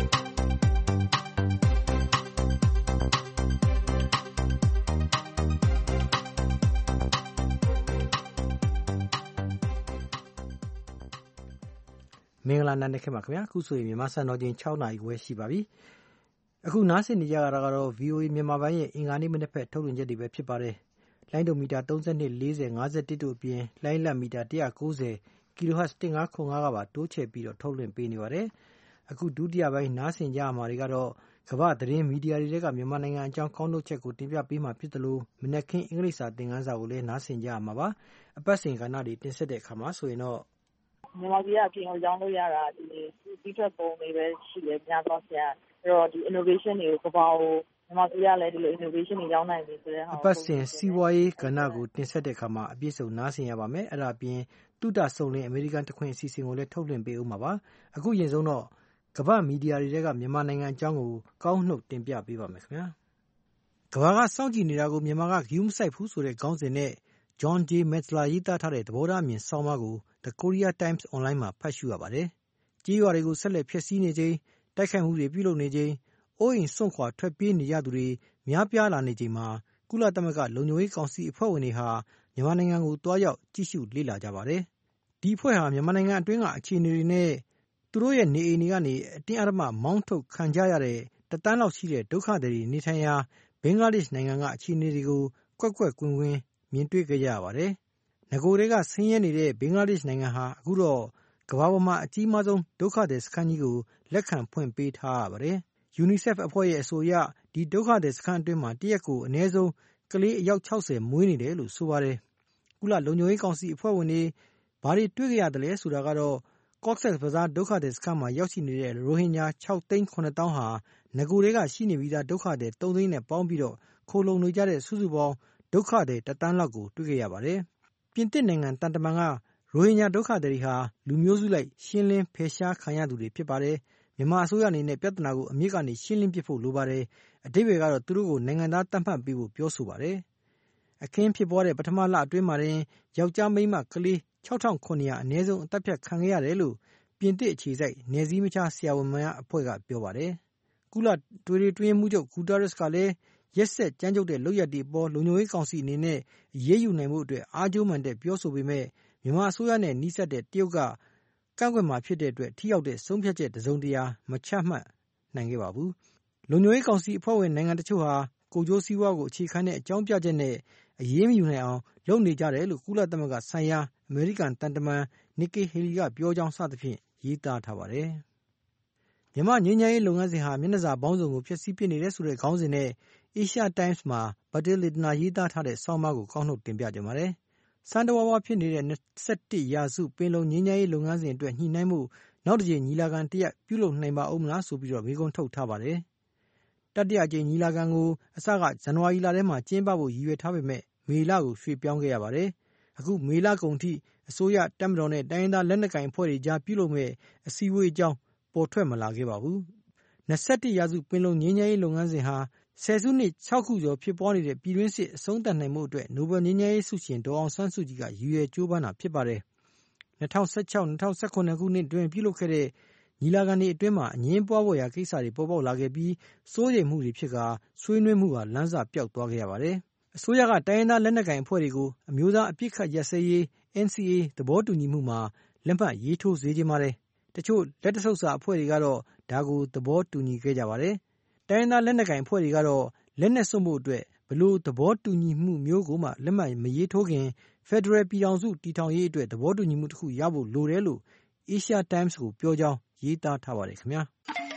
မင်္ဂလာနံနက်ခင်းပါခင်ဗျာအခုဆိုရင်မြန်မာစံတော်ချိန်၆နာရီခွဲရှိပါပြီအခုနားဆင်နေကြရတာကတော့ ဗွီအိုအေ မြန်မာပိုင်းရဲ့အင်္ဂါနေ့မနက်ဖက်ထုတ်လွှင့်ချက်တွေပဲဖြစ်ပါတယ်လိုင်းဒိုမီတာသုံး၂ ၄၀ ၅၁တို့အပြင်လိုင်းလတ်မီတာ၁၉၀ kHz ၁၅ခု၅ကပါတိုးချဲ့ပြီးတော့ထုတ်လွှင့်ပေးနေပါတယ်အခုဒုတိယပိုင်းနားဆင်ကြရမှာတွေကတော့ကမ္ဘာသတင်းမီဒီယာတွေကမြန်မာနိုင်ငံအကြောင်းကောင်းထုတ်ချက်ကိုတင်ပြပေးမှာဖြစ်သလိုမနက်ခင်းအင်္ဂလိပ်စာသင်ခန်းစာကိုလည်းနားဆင်ကြရမှာပါအပတ်စဉ်ကဏ္ဍတွေတင်ဆက်တဲ့အခါမှာဆိုရင်တော့မြန်မာပြည်ကအပြင်ကိုရောင်းလို့ရတာဒီဒီထက်ပုံတွေပဲရှိတယ်များသောဆရာအဲ့တော့ဒီ innovation တွေကိုကမ္ဘာကိုမြန်မာပြည်ကလည်းဒီလို innovation တွေရောင်းနိုင်ပြီဆိုတဲ့ဟာအပတ်စဉ်စီးပွားရေးကဏ္ဍကိုတင်ဆက်တဲ့အခါမှာအပြည့်စုံနားဆင်ရပါမယ်အဲ့ဒါအပြင်တုဒ္ဒဆုံလင်းအမေရိကန်တခွင်အစီအစဉ်ကိုလည်းထုတ်လွှင့်ပေးဦးမှာပါအခုရင်ဆုံးတော့ကမ္ဘာမီဒီယာတွေကမြန်မာနိုင်ငံအကြောင်းကိုကောင်းနှုတ်တင်ပြပေးပါမယ်ခင်ဗျာကမ္ဘာကစောင့်ကြည့်နေတာကိုမြန်မာကဂရုမစိုက်ဘူးဆိုတဲ့ခေါင်းစဉ်နဲ့ John J. Metzler ရေးသားထားတဲ့သဘောထားအမြင်ဆောင်းပါးကို The Korea Times Online မှာဖတ်ရှုရပါတယ်။ကြေးရွာတွေကိုဆက်လက်ဖျက်ဆီးနေခြင်းတိုက်ခိုက်မှုတွေပြုလုပ်နေခြင်းအိုးအိမ်စွန့်ခွာထွက်ပြေးနေရသူတွေများပြားလာနေချိန်မှာကုလသမဂ္ဂလုံခြုံရေးကောင်စီအဖွဲ့ဝင်တွေဟာမြန်မာနိုင်ငံကိုတွားရောက်ကြည့်ရှုလေ့လာကြပါတယ်။ဒီအဖွဲ့ဟာမြန်မာနိုင်ငံအတွင်းကအခြေအနေတွေနဲ့သူတို့ရဲ့နေအိမ်တွေကနေအတင်းအဓမ္မမောင်းထုတ်ခံကြရတဲ့တသန်းလောက်ရှိတဲ့ဒုက္ခသည်တွေနေထိုင်ရာဘင်္ဂလားဒေ့ရှ်နိုင်ငံကအခြေအနေတွေကိုကွက်ကွက်ကွင်းကွင်းမြင်တွေ့ကြရပါတယ်။ငကိုတွေကဆင်းရဲနေတဲ့ဘင်္ဂလားဒေ့ရှ်နိုင်ငံဟာအခုတော့ကမ္ဘာပေါ်မှာအကြီးမားဆုံးဒုက္ခသည်စခန်းကြီးကိုလက်ခံဖွင့်ပေးထားရပါတယ်။ UNICEF အဖွဲ့ရဲ့အဆိုအရဒီဒုက္ခသည်စခန်းအတွင်းမှာတရက်ကိုအနည်းဆုံးကလေးအယောက်၆၀မွေးနေတယ်လို့ဆိုပါတယ်။ကုလလုံခြုံရေးကောင်စီအဖွဲ့ဝင်တွေဘာတွေတွေ့ကြရတယ်လဲဆိုတာကတော့ Cox's Bazar ဒုက္ခသည်စခန်းမှာရောက်ရှိနေတဲ့ရိုဟင်ဂျာ၆သိန်း၇သောင်းဟာငကိုတွေကရှိနေပြီးသားဒုက္ခသည်၃သိန်းနဲ့ပေါင်းပြီးတော့ခိုလုံနေကြတဲ့စုစုပေါင်းဒုက္ခသည်တသန်းလောက်ကိုတွေ့ကြရပါတယ်။ပြင်သစ်နိုင်ငံတန်တမန်ကရိုဟင်ဂျာဒုက္ခသည်တွေဟာလူမျိုးစုလိုက်ရှင်းလင်းဖယ်ရှားခံရသူတွေဖြစ်ပါတယ်။မြန်မာအစိုးရအနေနဲ့ပြဿနာကိုအမြစ်ကနေရှင်းလင်းပစ်ဖို့လိုပါတယ်။အဓိပ္ပာယ်ကတော့သူတို့ကိုနိုင်ငံသားသတ်မှတ်ပေးဖို့ပြောဆိုပါတယ်။အခင်းဖြစ်ပွားတဲ့ပထမလအတွင်းမှာတင်ယောက်ျားမိန်းမကလေး၆ထောင်၇ရာအနည်းဆုံးအသက်ဖြတ်ခံခဲ့ရတယ်လို့ပြင်သစ်အခြေစိုက်နယ်စည်းမခြားဆရာဝန်များအဖွဲ့ကပြောပါတယ်။ကုလတွေတွေတွင်းမှုချုပ်ဂူတာရက်စ်ကလည်းရက်ဆက်ကြမ်းကြုတ်တဲ့လုပ်ရက်တွေအပေါ်လုံခြုံရေးကောင်စီအနေနဲ့အရေးယူနိုင်မှုအတွက်အားကျိုးမှန်တဲ့ပြောဆိုပေမဲ့မြန်မာအစိုးရနဲ့နှိစက်တဲ့တရုတ်ကကန့်ကွက်မှာဖြစ်တဲ့အတွက်ထိရောက်တဲ့ဆုံးဖြတ်ချက်တစုံတရာမချမှတ်နိုင်ခဲ့ပါဘူး။လုံခြုံရေးကောင်စီအဖွဲ့ဝင်နိုင်ငံတချို့ဟာကိုကျိုးစည်းဝါးကိုအခြေခံတဲ့အကြောင်းပြချက်နဲ့အရေးမယူနိုင်အောင်လုပ်နေကြတယ်လို့ကုလသမဂ္ဂဆိုင်ရာအမေရိကန်တန်တမန် Nikki Haley ကပြောကြောင်းစသဖြင့်ရေးသားထားပါတယ်။မြန်မာငြိမ်းချမ်းရေးလုပ်ငန်းစဉ်ဟာမျက်နှာစာပေါင်းစုံကိုဖျက်ဆီးပစ်နေတဲ့ဆိုတဲ့ခေါင်းစဉ်နဲ့ Asia Times မှာ Bertil Lintner ရေးသားထားတဲ့ဆောင်းပါးကိုကောက်နှုတ်တင်ပြကြပါတယ်။စံတဝါဝါဖြစ်နေတဲ့၂၁ရာစုပင်လုံငြိမ်းချမ်းရေးလုပ်ငန်းစဉ်အတွက်ညှိနှိုင်းမှုနောက်တစ်ကြိမ်ညီလာခံတရက်ပြုလုပ်နိုင်ပါဦးမလားဆိုပြီးတော့မေးခွန်းထုတ်ထားပါတယ်။တတိယအကြိမ်ညီလာခံကိုအစကဇန်နဝါရီလထဲမှာကျင်းပဖို့ရည်ရွယ်ထားပေမဲ့မေလကိုရွှေ့ပြောင်းခဲ့ရပါတယ်။အခုမေလကုန်ထိအစိုးရတပ်မတော်နဲ့တိုင်းရင်းသားလက်နက်ကိုင်အဖွဲ့တွေကြားပြုလုပ်မဲ့အစည်းအဝေးအကြောင်းပေါ်ထွက်မလာခဲ့ပါဘူး။၂၁ရာစုပင်လုံငြိမ်းချမ်းရေးလုပ်ငန်းစဉ်ဟာဆယ်စုနှစ်၆ခုကျော်ဖြစ်ပွားနေတဲ့ပြည်တွင်းစစ်အဆုံးသတ်နိုင်မှုအတွက်နိုဘယ်ငြိမ်းချမ်းရေးဆုရှင်ဒေါ်အောင်ဆန်းစုကြည်ကရည်ရွယ်ကြိုးပမ်းတာဖြစ်ပါတယ်။၂၀၁၆-၂၀၁၇ခုနှစ်တွင်ပြုလုပ်ခဲ့တဲ့ညီလာခံအတွင်းမှာအငြင်းပွားဖွယ်ရာကိစ္စတွေပေါ်ပေါက်လာခဲ့ပြီးစိုးရိမ်မှုတွေဖြစ်ကာဆွေးနွေးမှုဟာလမ်းစပျောက်သွားခဲ့ရပါတယ်။အစိုးရကတိုင်းရင်းသားလက်နက်ကိုင်အဖွဲ့တွေကိုအမျိုးသားအပြစ်ခတ်ရပ်စဲရေး N C A သဘောတူညီမှုမှာလက်မှတ်ရေးထိုးစေချင်ပါတယ်။တချို့လက်တဆုပ်စာအဖွဲ့တွေကတော့ဒါကိုသဘောတူညီခဲ့ကြပါတယ်။တိုင်းရင်းသားလက်နက်ကိုင်အဖွဲ့တွေကတော့လက်နက်စွန့်ဖို့အတွက်ဘလို့သဘောတူညီမှုမျိုးကိုမှလက်မှတ်မရေးထိုးခင်ဖက်ဒရယ်ပြည်ထောင်စုတည်ထောင်ရေးအတွက်သဘောတူညီမှုတစ်ခုရဖို့လိုတယ်လို့ Asia Times ကိုပြောကြောင်းရေးသားထားပါတယ်ခင်ဗျာ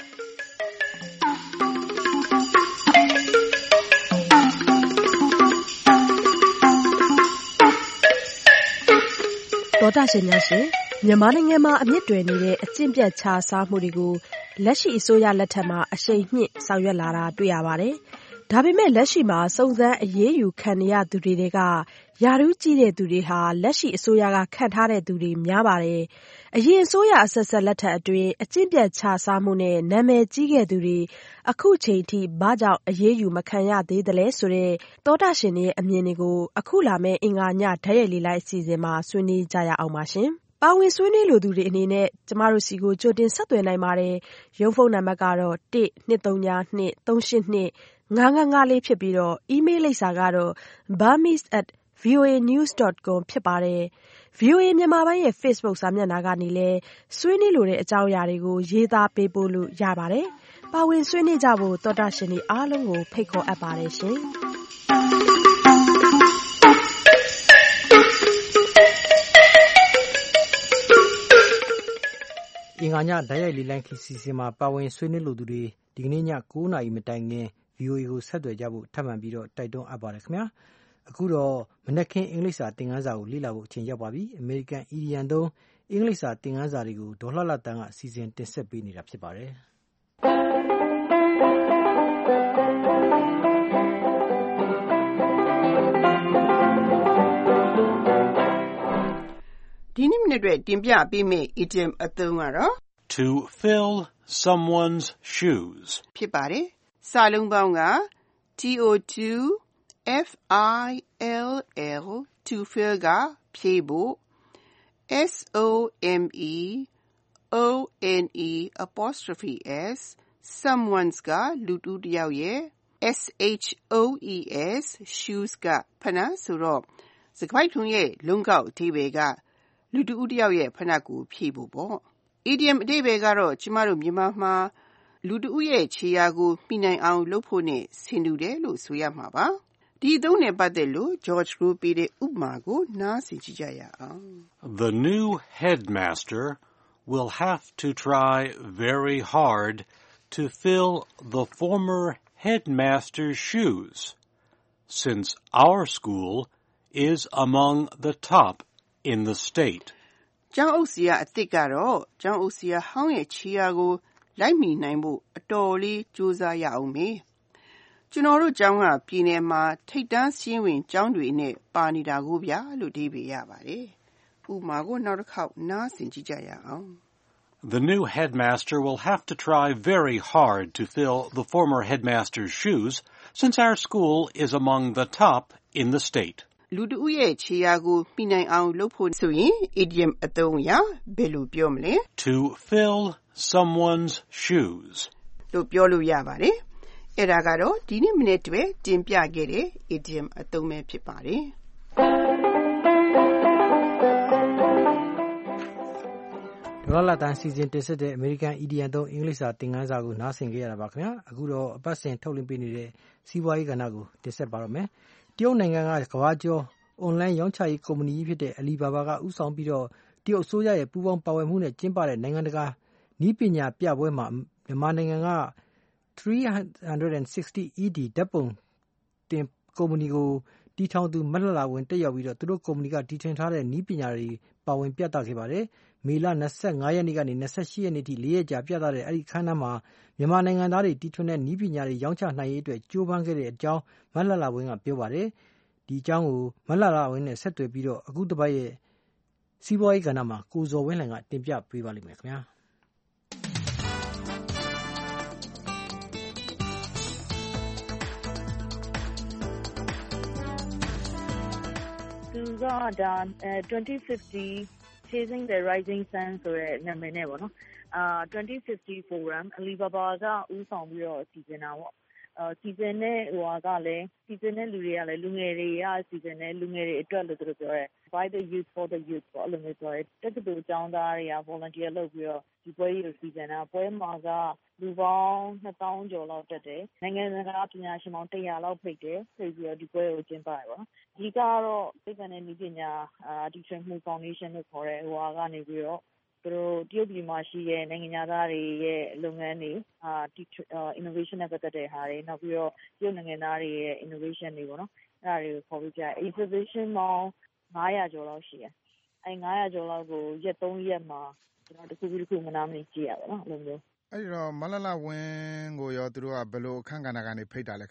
ဒေါ်တာရှင်များရှင်မြန်မာနိုင်ငံမှာအမြင့်တွယ်နေတဲ့အကျင့်ပြတ်ခြားစားမှုတွေကိုလက်ရှိအစိုးရလက်ထက်မှာအရှိန်မြင့်ဆောင်ရွက်လာတာတွေ့ရပါတယ်။ဒါပေမဲ့လက်ရှိမှာစုံစမ်းအရေးယူခံနေရသူတွေထဲကရာထူးကြီးတဲ့သူတွေဟာလက်ရှိအစိုးရကခန့်ထားတဲ့သူတွေများပါတယ်။အရင်အစိုးရအဆက်ဆက်လက်ထက်အတွင်းအကျင့်ပြတ်ခြစားမှုနဲ့နာမည်ကြီးခဲ့သူတွေအခုချိန်ထိဘာကြောင့်အရေးယူမခံရသေးသလဲဆိုတဲ့သောတာရှင်တွေရဲ့အမြင်တွေကိုအခုလာမယ့်အင်္ဂါညဓာတ်ရိုက်လေလိုက်အစီအစဉ်မှာဆွေးနွေးကြရအောင်ပါရှင်။ပါဝင်ဆွေးနွေးလိုသူတွေအနေနဲ့ကျမတို့စီကိုကြိုတင်ဆက်သွယ်နိုင်ပါတယ်။ရုံးဖုန်းနံပါတ်ကတော့ one two three two 3 8 2 ၅ ၅ ၅ လေးဖြစ်ပြီးတော့ email လိပ်စာကတော့ burmese at voa news dot com ဖြစ်ပါတယ်။ ဗွီအိုအေ မြန်မာပိုင်းရဲ့ Facebook စာမျက်နှာကနေလည်းဆွေးနွေးလိုတဲ့အကြောင်းအရာတွေကိုရေးသားပေးပို့လို့ရပါတယ်။ပါဝင်ဆွေးနွေးကြဖို့သောတာရှင်တွေအားလုံးကိုဖိတ်ခေါ်အပ်ပါတယ်ရှင်။အင်္ဂါညဓာတ်ရိုက်လေလိုင်းခီစီစဉ်မှာပါဝင်ဆွေးနွေးလိုသူတွေဒီကနေ့ညnineနာရီမတိုင်ခင် ဗွီအိုအေကိုဆက်သွယ်ကြဖို့ထပ်မံပြီးတော့တိုက်တွန်းအပ်ပါတယ်ခင်ဗျာအခုတော့မနက်ခင်းအင်္ဂလိပ်စာသင်ခန်းစာကိုလေ့လာဖို့အချိန်ရောက်ပါပြီအမေရိကန်အီဒီယံသုံးအင်္ဂလိပ်စာသင်ခန်းစာတွေကိုဒေါ်လှလှတန်းကစီစဉ်တင်ဆက်ပေးနေတာဖြစ်ပါတယ်ဒီနေ့မနေ့အတွက်တင်ပြပေးမယ့် idiom အသုံးကတော့ to fill someone's shoes ဖြစ်ပါတယ်။စာလုံးပေါင်းက to F I L L to fill ကဖြည့်ဖို့ S O M E O N E apostrophe S someone's ကလူတူတစ်ယောက်ရဲ့ S H O E S shoes ကဖနတ်ဆိုတော့စကားပိုက်ထုံးရဲ့လုံးကောက်အဓိပ္ပာယ်ကလူတူတစ်ယောက်ရဲ့ဖနတ်ကိုဖြည့်ဖို့ပေါ့ idiom အဓိပ္ပာယ်ကတော့ကျမတို့မြန်မာမှာလူတူရဲ့ခြေရာကိုမိနိုင်အောင်လုပ်ဖို့နဲ့ဆင်တူတယ်လို့ဆိုရမှာပါဒီအသုံးနဲ့ပတ်သက်လို့ George ကိုပေးတဲ့ဥပမာကိုနားဆင်ကြည့်ကြရအောင် The new headmaster will have to try very hard to fill the former headmaster's shoes since our school is among the top in the state ကျောင်းအုပ်ဆရာအသစ်ကတော့ကျောင်းအုပ်ဆရာဟောင်းရဲ့ခြေရာကိုလိုက်မိနိုင်ဖို့အတော်လေးကြိုးစားရအောင်မေကျွန်တော်တို့ကျောင်းကပြည်နယ်မှာထိပ်တန်းစီးဝင်ကျောင်းတွေနဲ့ပါနေတာကိုဗျာလို့အဓိပ္ပာယ်ရပါတယ်ဥပမာကိုနောက်တစ်ခေါက်နားဆင်ကြည့်ကြရအောင် The new headmaster will have to try very hard to fill the former headmaster's shoes since our school is among the top in the state လူတူရဲ့ခြေရာကိုမိနိုင်အောင်လုပ်ဖို့ဆိုရင် idiom အသုံးအရဘယ်လိုပြောမလဲ To fill someone's shoes လို့ပြောလို့ရပါတယ်အဲ့ဒါကတော့ဒီနေ့မနေ့တည်းတင်ပြခဲ့တဲ့ idiom အသုံးပဲဖြစ်ပါတယ်ဒေါ်လှလှတန်းစီစဉ်တင်ဆက်တဲ့အမေရိကန်အီဒီယံသုံးအင်္ဂလိပ်စာသင်ခန်းစာကိုနားဆင်ကြရတာပါခင်ဗျာအခုတော့အပတ်စဉ်ထုတ်လွှင့်ပေးနေတဲ့စီးပွားရေးကဏ္ဍကိုတင်ဆက်ပါတော့မယ်တရုတ်နိုင်ငံကကမ္ဘာကျော်အွန်လိုင်းရောင်းချရေးကုမ္ပဏီကြီးဖြစ်တဲ့ Alibaba ကဦးဆောင်ပြီးတော့တရုတ်အစိုးရရဲ့ပူးပေါင်းပါဝင်မှုနဲ့ကျင်းပတဲ့နိုင်ငံတကာနည်းပညာပြပွဲမှာမြန်မာနိုင်ငံကthree sixty E D ဓာတ်ပုံတင်ကုမ္ပဏီကိုတီထောင်သူမလှလှဝင်းတက်ရောက်ပြီးတော့သူတို့ကုမ္ပဏီကတီထွင်ထားတဲ့နည်းပညာတွေပါဝင်ပြသခဲ့ပါတယ်မေလtwenty-fiveရက်နေ့ကနေtwenty-eightရက်နေ့ထိ၄ရက်ကြာပြသတဲ့အဲဒီခန်းနာမှာမြန်မာနိုင်ငံသားတွေတီထွင်တဲ့နည်းပညာတွေရောင်းချနိုင်ရေးအတွက်ကြိုးပမ်းခဲ့တဲ့အကြောင်းမလှလှဝင်းကပြောပါတယ်ဒီအကြောင်းကိုမလှလှဝင်းနဲ့ဆက်သွယ်ပြီးတော့အခုတစ်ပတ်ရဲ့စီးပွားရေးကဏ္ဍမှာကိုဇော်ဝင်းလှိုင်ကတင်ပြပေးပါလိမ့်မယ်ခင်ဗျာသူကဒါ twenty fifty Chasing the Rising Sun ဆိုတဲ့နာမည်နဲ့ပေါ့နော်အာ twenty fifty Forum Alibaba ကဦးဆောင်ပြီးတော့စီစဉ်တာပေါ့အာစီစဉ်တဲ့ဟိုကလည်းစီစဉ်တဲ့လူတွေကလည်းလူငယ်တွေကစီစဉ်တဲ့လူငယ်တွေအတွက်လို့သူတို့ပြောရဲ By the youth for the youth ပေါ့အဲ့လိုမျိုးပြောရဲတက္ကသိုလ်ကျောင်းသားတွေက volunteer လုပ်ပြီးတော့ဒီပွဲကြီးကိုစီစဉ်တာပွဲမှာကလူပေါင်းtwo thousandကျော်လောက်တက်တယ်နိုင်ငံတကာပညာရှင်ပေါင်းone hundredလောက်ဖိတ်တယ်ဖိတ်ပြီးတော့ဒီပွဲကိုကျင်းပရပါဒီကတော့သိပ္ပံနဲ့နည်းပညာအာတီထွင်မှု foundation လို့ခေါ်တဲ့ဟိုဟာကနေပြီးတော့သူတို့တရုတ်ပြည်မှာရှိတဲ့နိုင်ငံသားတွေရဲ့လုပ်ငန်းတွေအာ innovation နဲ့ပတ်သက်တဲ့ဟာတွေနောက်ပြီးတော့တရုတ်နိုင်ငံသားတွေရဲ့ innovation တွေပေါ့နော်အဲ့ဒါတွေကိုခေါ်ပြီးကြ exhibition ပေါင်းfive hundredကျော်လောက်ရှိတယ်အဲ့five hundredကျော်လောက်ကိုရက်threeရက်မှာကျွန်တော်တခုပြီးတခုမနာမနေကြည့်ရပါတော့အဲ့လိုမျိုးအဲ့တော့မလှလှဝင်းကိုရောသူတို့ကဘယ်လိုအခန့်ကဏ္ဍကနေဖိတ်တာလဲခင်ဗျ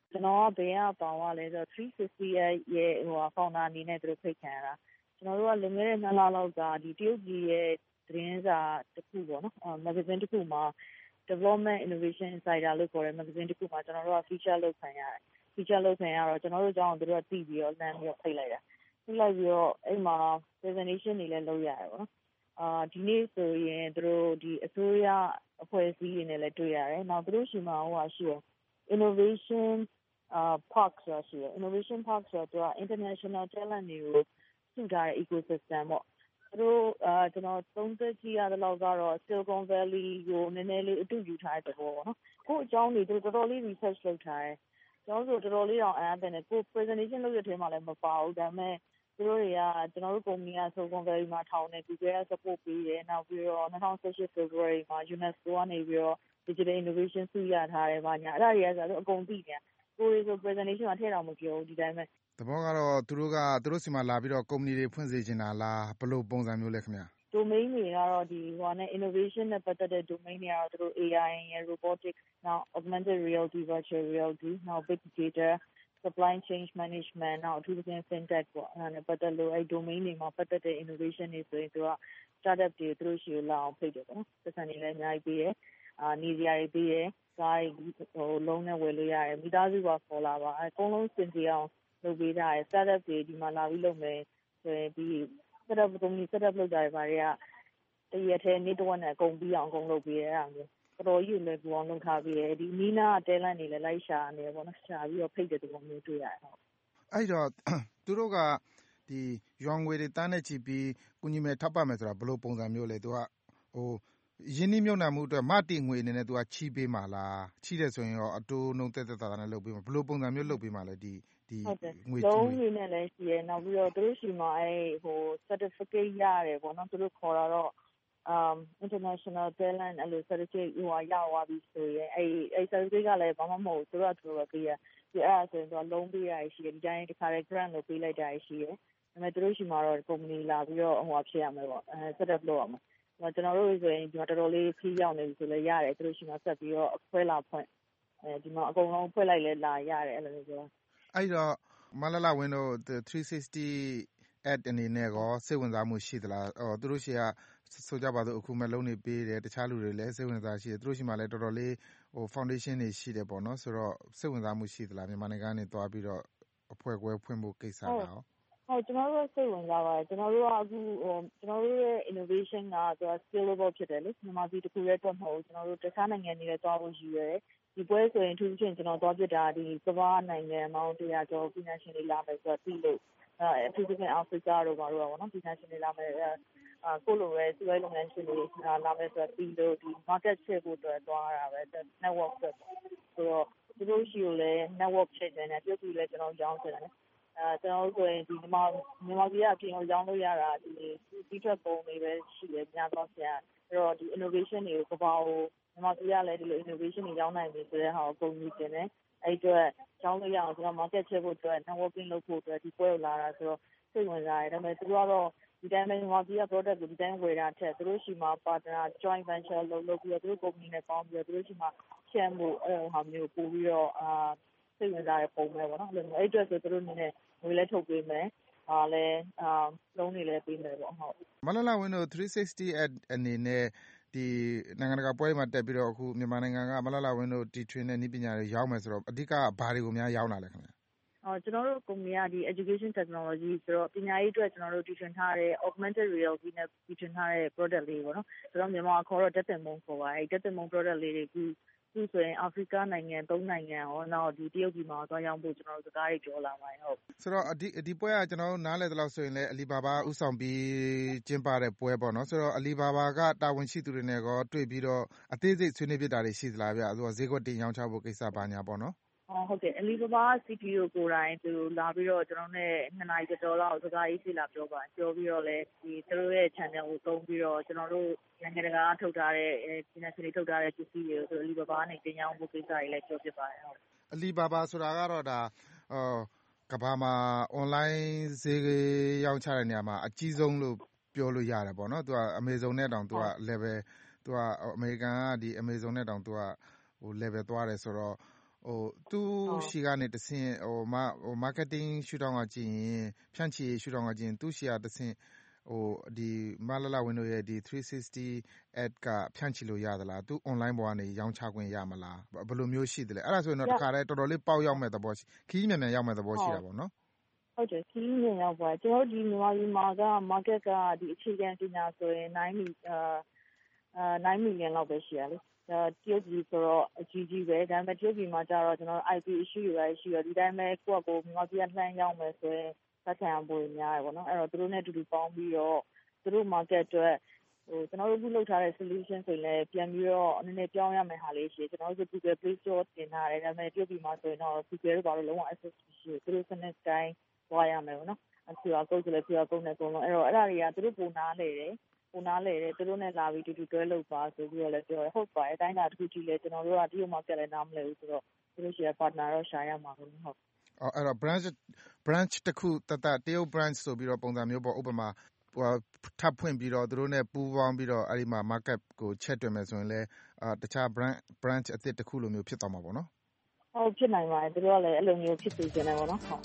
ကျွန်တော်ကဘယ်ကပေါင်ရလဲဆိုတော့ three sixty ရဲ့ဟိုဖောင်ဒါအနေနဲ့သူတို့ဖိတ်ခံရတာကျွန်တော်တို့ကလွန်ခဲ့တဲ့နှစ်လလောက်ကဒီတရုတ်ပြည်ရဲ့သတင်းစာတစ်ခုပေါ့နော် magazine တစ်ခုမှာ development innovation insider လို့ခေါ်တဲ့ magazine တစ်ခုမှာကျွန်တော်တို့က feature လုပ်ခံရတယ် feature လုပ်ခံရတော့ကျွန်တော်တို့အကြောင်းကိုသူတို့ကသိပြီးတော့လမ်းပြီးတော့ဖိတ်လိုက်တာဖိတ်လိုက်ပြီးတော့အဲ့မှာ presentation တွေလည်းလုပ်ရတယ်ပေါ့နော်အာဒီနေ့ဆိုရင်သူတို့ဒီအစိုးရအဖွဲ့အစည်းတွေနဲ့လည်းတွေ့ရတယ်နောက်သူတို့ရှိမှာဟိုဟာရှိရ innovation uh park ဆိုရှိရ innovation park ဆိုတော့ international talent တွေကိုစုထားတဲ့ ecosystem ပေါ့သူတို့အာကျွန်တော်သုံးသက်ကြည့်ရတဲ့လောက်ကတော့ Silicon Valley ကိုနည်းနည်းလေးအတူယူထားတဲ့ဘောပေါ့နော်ကို့အကြောင်းတွေသူတို့တော်တော်လေး research လုပ်ထားတယ်ကျွန်တော်တို့တော်တော်လေးတော့အားတယ်နဲ့ကို presentation လုပ်ရတဲ့ထဲမှာလည်းမပါဘူးဒါပေမဲ့သူတို့တွေကကျွန်တော်တို့ကုမ္ပဏီက Silicon Valley မှာထောင်နေ Google က support ပေးတယ်နောက်ပြီးတော့twenty eighteen ဖေဖော်ဝါရီမှာ UNESCO ကနေပြီးတော့ Digital Innovation ဆုရထားတယ်ဗာညာအဲ့ဒါတွေကဆိုတော့အကုန်သိတယ်ကိုယ်ဆို presentation မှာထည့်တော့မပြောဘူးဒီတိုင်းပဲသဘောကတော့သူတို့ကသူတို့စီမှာလာပြီးတော့ကုမ္ပဏီတွေဖွင့်စေချင်တာလားဘယ်လိုပုံစံမျိုးလဲခင်ဗျာ domain တွေကတော့ဒီဟိုနဲ့ innovation နဲ့ပတ်သက်တဲ့ domain တွေကတော့သူတို့ A I နဲ့ robotics နောက် augmented reality virtual reality နောက် big data supply chain management နောက်အထူးသဖြင့် fintech ပေါ့အဲ့ဒါနဲ့ပတ်သက်လို့အဲ့ domain တွေမှာပတ်သက်တဲ့ innovation တွေဆိုရင်သူက startup တွေသူတို့ရှိကိုလာအောင်ဖိတ်တယ်ပေါ့နော်သက်ဆိုင်နေလည်းအများကြီးပေးတယ်အာနေစရာတွေပေးတယ်ကားဟိုလုံးနဲ့ဝယ်လို့ရတယ်မိသားစုပါခေါ်လာပါအကုန်လုံးစင်ကြအောင်လုပ်ပေးထားတယ် startup တွေဒီမှာလာပြီးလုပ်မယ်ဆိုရင်ဒီ startup ကုမ္ပဏီ startup လုပ်ကြတယ်ဗါတွေကတရက်ထဲနေ့တစ်ဝက်နဲ့အကုန်ပြီးအောင်အကုန်လုပ်ပေးရတာမျိုးတော်တော်ကြီးလည်းပူအောင်လုပ်ထားပြီးတယ်ဒီနီးနားတဲလန့်နေလည်းလိုက်ရှာနေပေါ့နော်ရှာပြီးတော့ဖိတ်တဲ့ပုံမျိုးတွေ့ရတယ်ဟုတ်အဲ့တော့သူတို့ကဒီရွာငွေတွေတန်းနဲ့ချီပြီးကုညီမဲ့ထောက်ပံ့မယ်ဆိုတာဘယ်လိုပုံစံမျိုးလဲသူကဟိုရင်းနှီးမြှုပ်နှံမှုအတွက်မတည်ငွေအနေနဲ့သူကချီးပေးမှာလားချီးတယ်ဆိုရင်ရောအတိုးနှုန်းတက်တက်တာနဲ့လုပ်ပေးမှာဘယ်လိုပုံစံမျိုးလုပ်ပေးမှာလဲဒီဒီငွေလုံးရင်းနဲ့လည်းရှိရနောက်ပြီးတော့သူတို့ရှိမှာအဲဟို certificate ရတယ်ပေါ့နော်သူတို့ခေါ်တာတော့ um international talent အဲ့လို certificate ဟိုရသွားပြီဆိုရင်အဲ့အဲ့ certificate ကလည်းဘာမှမဟုတ်သူတို့ကသူတို့ပေးရဒီအဲ့ဒါဆိုရင်တော့လုံးပေးရရှိတယ်ဒီတိုင်းတစ်ခါတည်း grant လို့ပေးလိုက်တာရှိတယ်ဒါပေမဲ့သူတို့ရှိမှာတော့ company လာပြီးတော့ဟိုဖြစ်ရမယ်ပေါ့အဲ set up လုပ်ရမယ်ကျွန်တော်တို့ဆိုရင်ဒီမှာတော်တော်လေးဖြီးရောက်နေပြီဆိုလဲရတယ်သူတို့ရှိမှာဆက်ပြီးတော့အခွဲလာဖွင့်အဲဒီမှာအကုန်လုံးဖွင့်လိုက်လဲလာရတယ်အဲ့လိုမျိုးပြောအဲ့တော့မလလဝင်းတို့three sixty at အနေနဲ့ကောစိတ်ဝင်စားမှုရှိသလားဟောသူတို့ရှိကဆိုကြပါစို့အခုမဲ့လုံးနေပေးတယ်တခြားလူတွေလည်းစိတ်ဝင်စားရှိတယ်သူတို့ရှိမှလည်းတော်တော်လေးဟို foundation တွေရှိတယ်ပေါ့နော်ဆိုတော့စိတ်ဝင်စားမှုရှိသလားမြန်မာနိုင်ငံကနေသွားပြီးတော့အဖွဲ့ကွဲဖွင့်ဖို့ကိစ္စလားဟုတ်ကျွန်တော်တို့စိတ်ဝင်စားပါတယ်ကျွန်တော်တို့ကအခုဟိုကျွန်တော်တို့ရဲ့ innovation ကသူက scalable ဖြစ်တယ်လေမြန်မာပြည်တစ်ခုတည်းတော့မဟုတ်ဘူးကျွန်တော်တို့တခြားနိုင်ငံတွေလည်းသွားဖို့ရှိရတယ်ဒီပွဲဆိုရင်အထူးသဖြင့်ကျွန်တော်သွားပြတာဒီကမ္ဘာနိုင်ငံပေါင်းone hundredကျော် financial တွေလာမယ်ဆိုတော့ပြီးလို့အဲအထူးသဖြင့် Africa တို့ဘာလို့ပါနော် financial တွေလာမယ်အာကိုလိုပဲစီးပွားရေးလုပ်ငန်းရှင်တွေလာမယ်ဆိုတော့ပြီးလို့ဒီ market share ကိုတော့သွားရတာပဲ network ဆိုတော့သူတို့ရှိကိုလည်း network ဖြစ်တယ်နဲ့ပြုတ်ပြီးလဲကျွန်တော်ရောင်းချင်တယ်အဲကျွန်တော်တို့ဆိုရင်ဒီမြန်မာမြန်မာပြည်ကအပြင်ကိုရောင်းလို့ရတာဒီဒီထွက်ပုံတွေပဲရှိတယ်များသောဆရာအဲ့တော့ဒီ innovation တွေကိုကမ္ဘာကိုမြန်မာပြည်ကလည်းဒီလို innovation တွေရောင်းနိုင်ပြီဆိုတဲ့ဟာကိုပုံပြီးတင်တယ်အဲ့အတွက်ရောင်းလို့ရအောင်ကျွန်တော် market ချက်ဖို့အတွက် networking လုပ်ဖို့အတွက်ဒီပွဲကိုလာတာဆိုတော့စိတ်ဝင်စားတယ်ဒါပေမဲ့သူတို့ကတော့ဒီတိုင်းပဲမြန်မာပြည်က product ကိုဒီတိုင်းဝယ်တာထက်သူတို့ရှိမှာ partner joint venture လုပ်လုပ်ပြီးတော့သူတို့ company နဲ့ပေါင်းပြီးတော့သူတို့ရှိမှာ share မှုအဲ့လိုဟာမျိုးပို့ပြီးတော့အာစိတ်ဝင်စားတဲ့ပုံပဲပေါ့နော်အဲ့အတွက်ဆိုသူတို့အနေနဲ့ငွေလည်းထုတ်ပေးမယ်ဟာလည်းအာလုံးနေလည်းပေးမယ်ပေါ့ဟုတ်မလလဝင်းတို့three sixty at အနေနဲ့ဒီနိုင်ငံတကာပွဲမှာတက်ပြီးတော့အခုမြန်မာနိုင်ငံကမလလဝင်းတို့တီထွင်တဲ့နည်းပညာတွေရောက်မယ်ဆိုတော့အဓိကဘာတွေကိုများရောက်လာလဲခင်ဗျအော်ကျွန်တော်တို့ကုမ္ပဏီကဒီ education technology ဆိုတော့ပညာရေးအတွက်ကျွန်တော်တို့တီထွင်ထားတဲ့ augmented reality နဲ့တီထွင်ထားတဲ့ product လေးပေါ့နော်ဆိုတော့မြန်မာခေါ်တော့တက်တင်မုံခေါ်ပါအဲ့တက်တင်မုံ product လေးတွေအခုသူဆိုရင်အာဖရိကနိုင်ငံသုံးနိုင်ငံရောနောက်ဒီတရုတ်ပြည်မှာသွားရောက်ဖို့ကျွန်တော်တို့စကားတွေပြောလာပါတယ်ဟုတ်ဆိုတော့ဒီဒီပွဲကကျွန်တော်တို့နားလည်သလောက်ဆိုရင်လည်းအလီဘာဘာဥဆောင်ပြီးကျင်းပတဲ့ပွဲပေါ့နော်ဆိုတော့အလီဘာဘာကတာဝန်ရှိသူတွေနဲ့ကောတွေ့ပြီးတော့အသေးစိတ်ဆွေးနွေးပြတာတွေရှိသလားဗျသူကဈေးကွက်တင်ရောင်းချဖို့ကိစ္စပါညာပေါ့နော်အော်ဟုတ်ကဲ့အလီဘာဘာ စီ ပီ ယူ ကိုယ်တိုင်သူလာပြီးတော့ကျွန်တော်နဲ့နှစ်နာရီကျော်လောက်စကားရေးစီလာပြောပါပြောပြီးတော့လည်းဒီသူတို့ရဲ့ channel ကိုသုံးပြီးတော့ကျွန်တော်တို့နိုင်ငံတကာထုတ်ထားတဲ့ financial တွေထုတ်ထားတဲ့ပစ္စည်းတွေကိုဆိုအလီဘာဘာနဲ့တင်ရောင်းဖို့ကိစ္စတွေလည်းပြောပြပါတယ်ဟုတ်အလီဘာဘာဆိုတာကတော့ဒါဟောကဘာမှာ online ဈေးရောင်းချတဲ့နေရာမှာအကြီးဆုံးလို့ပြောလို့ရတယ်ပေါ့နော်သူက Amazon နဲ့တောင်သူက level သူကအမေရိကန်ကဒီ Amazon နဲ့တောင်သူကဟို level သွားတယ်ဆိုတော့ဟဟိုသူရှိကနေတဆင့်ဟိုမဟို marketing ရှုထောင့်ကကြည့်ရင်ဖြန့်ချီရှုထောင့်ကကြည့်ရင်သူရှိရတဆင့်ဟိုဒီမလလဝင်းတို့ရဲ့ဒီthree sixty ad ကဖြန့်ချီလို့ရသလားသူ online ပေါ်ကနေရောင်းချခွင့်ရမလားဘယ်လိုမျိုးရှိတယ်လဲအဲ့ဒါဆိုရင်တော့တခါတည်းတော်တော်လေးပေါက်ရောက်မဲ့သဘောရှိခီးမြန်မြန်ရောက်မဲ့သဘောရှိတာပေါ့နော်ဟုတ်တယ်ခီးမြန်ရောက်ပါကျွန်တော်ဒီမြန်မာပြည်မှာက market ကဒီအခြေခံပညာဆိုရင်nine nine million လောက်ပဲရှိရလေတရုတ်ပြည်ဆိုတော့အကြီးကြီးပဲဒါပေမဲ့တရုတ်ပြည်မှာကျတော့ကျွန်တော် I P issue တွေပဲရှိရဒီတိုင်းပဲကိုယ့်ကိုမြန်မာပြည်လှမ်းရောက်မယ်ဆိုရင်ဆက်ခံဖို့များတယ်ပေါ့နော်အဲ့တော့သူတို့နဲ့အတူတူပေါင်းပြီးတော့သူတို့ market အတွက်ဟိုကျွန်တော်တို့ခုလုပ်ထားတဲ့ solution ဆိုရင်လည်းပြန်ပြီးတော့နည်းနည်းပြောင်းရမယ်ဟာလေးရှိကျွန်တော်တို့ Google Play Store တင်ထားတယ်ဒါပေမဲ့တရုတ်ပြည်မှာဆိုရင်တော့ Google တို့ဘာလို့လုံးဝ access မရှိဘူးသူတို့စနစ်တိုင်းသွားရမယ်ပေါ့နော်အခုက code ဆိုလည်း Q R code နဲ့ကုန်လုံးအဲ့တော့အဲ့ဒါတွေကသူတို့ပုံနာလေတယ်ပုံနာလေတယ်သူတို့နဲ့လာပြီးတူတူတွဲလုပ်ပါဆိုပြီးတော့လည်းပြောတယ်ဟုတ်ပါတယ်အတိုင်းတာတစ်ခုကြည့်လဲကျွန်တော်တို့ကတရုတ် market လည်းနားမလည်ဘူးဆိုတော့သူတို့ရှိရ partner တော့ရှာရမှာပေါ့ဟုတ်အော်အဲ့တော့ branch branch တစ်ခုတတတရုတ် branch ဆိုပြီးတော့ပုံစံမျိုးပေါ့ဥပမာဟိုထပ်ဖွင့်ပြီးတော့သူတို့နဲ့ပူးပေါင်းပြီးတော့အဲ့ဒီမှာ market ကိုချက်တွင်မယ်ဆိုရင်လည်းအာတခြား branch branch အသစ်တစ်ခုလိုမျိုးဖြစ်သွားမှာပေါ့နော်ဟုတ်ဖြစ်နိုင်ပါတယ်သူတို့ကလည်းအဲ့လိုမျိုးဖြစ်နေကြတယ်ပေါ့နော်ဟုတ်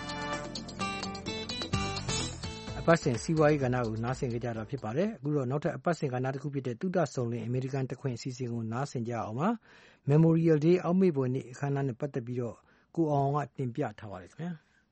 အပတ်စဉ်စီးပွားရေးကဏ္ဍကိုနားဆင်ကြကြတာဖြစ်ပါတယ်အခုတော့နောက်ထပ်အပတ်စဉ်ကဏ္ဍတစ်ခုဖြစ်တဲ့သုဒဆုံလင်အမေရိကန်တခွင်အစီအစဉ်ကိုနားဆင်ကြအောင်ပါ Memorial Day အောက်မေ့ဖွယ်နေ့အခမ်းအနားနဲ့ပတ်သက်ပြီးတော့ကိုအောင်ကတင်ပြထားပါတယ်ခင်ဗျာ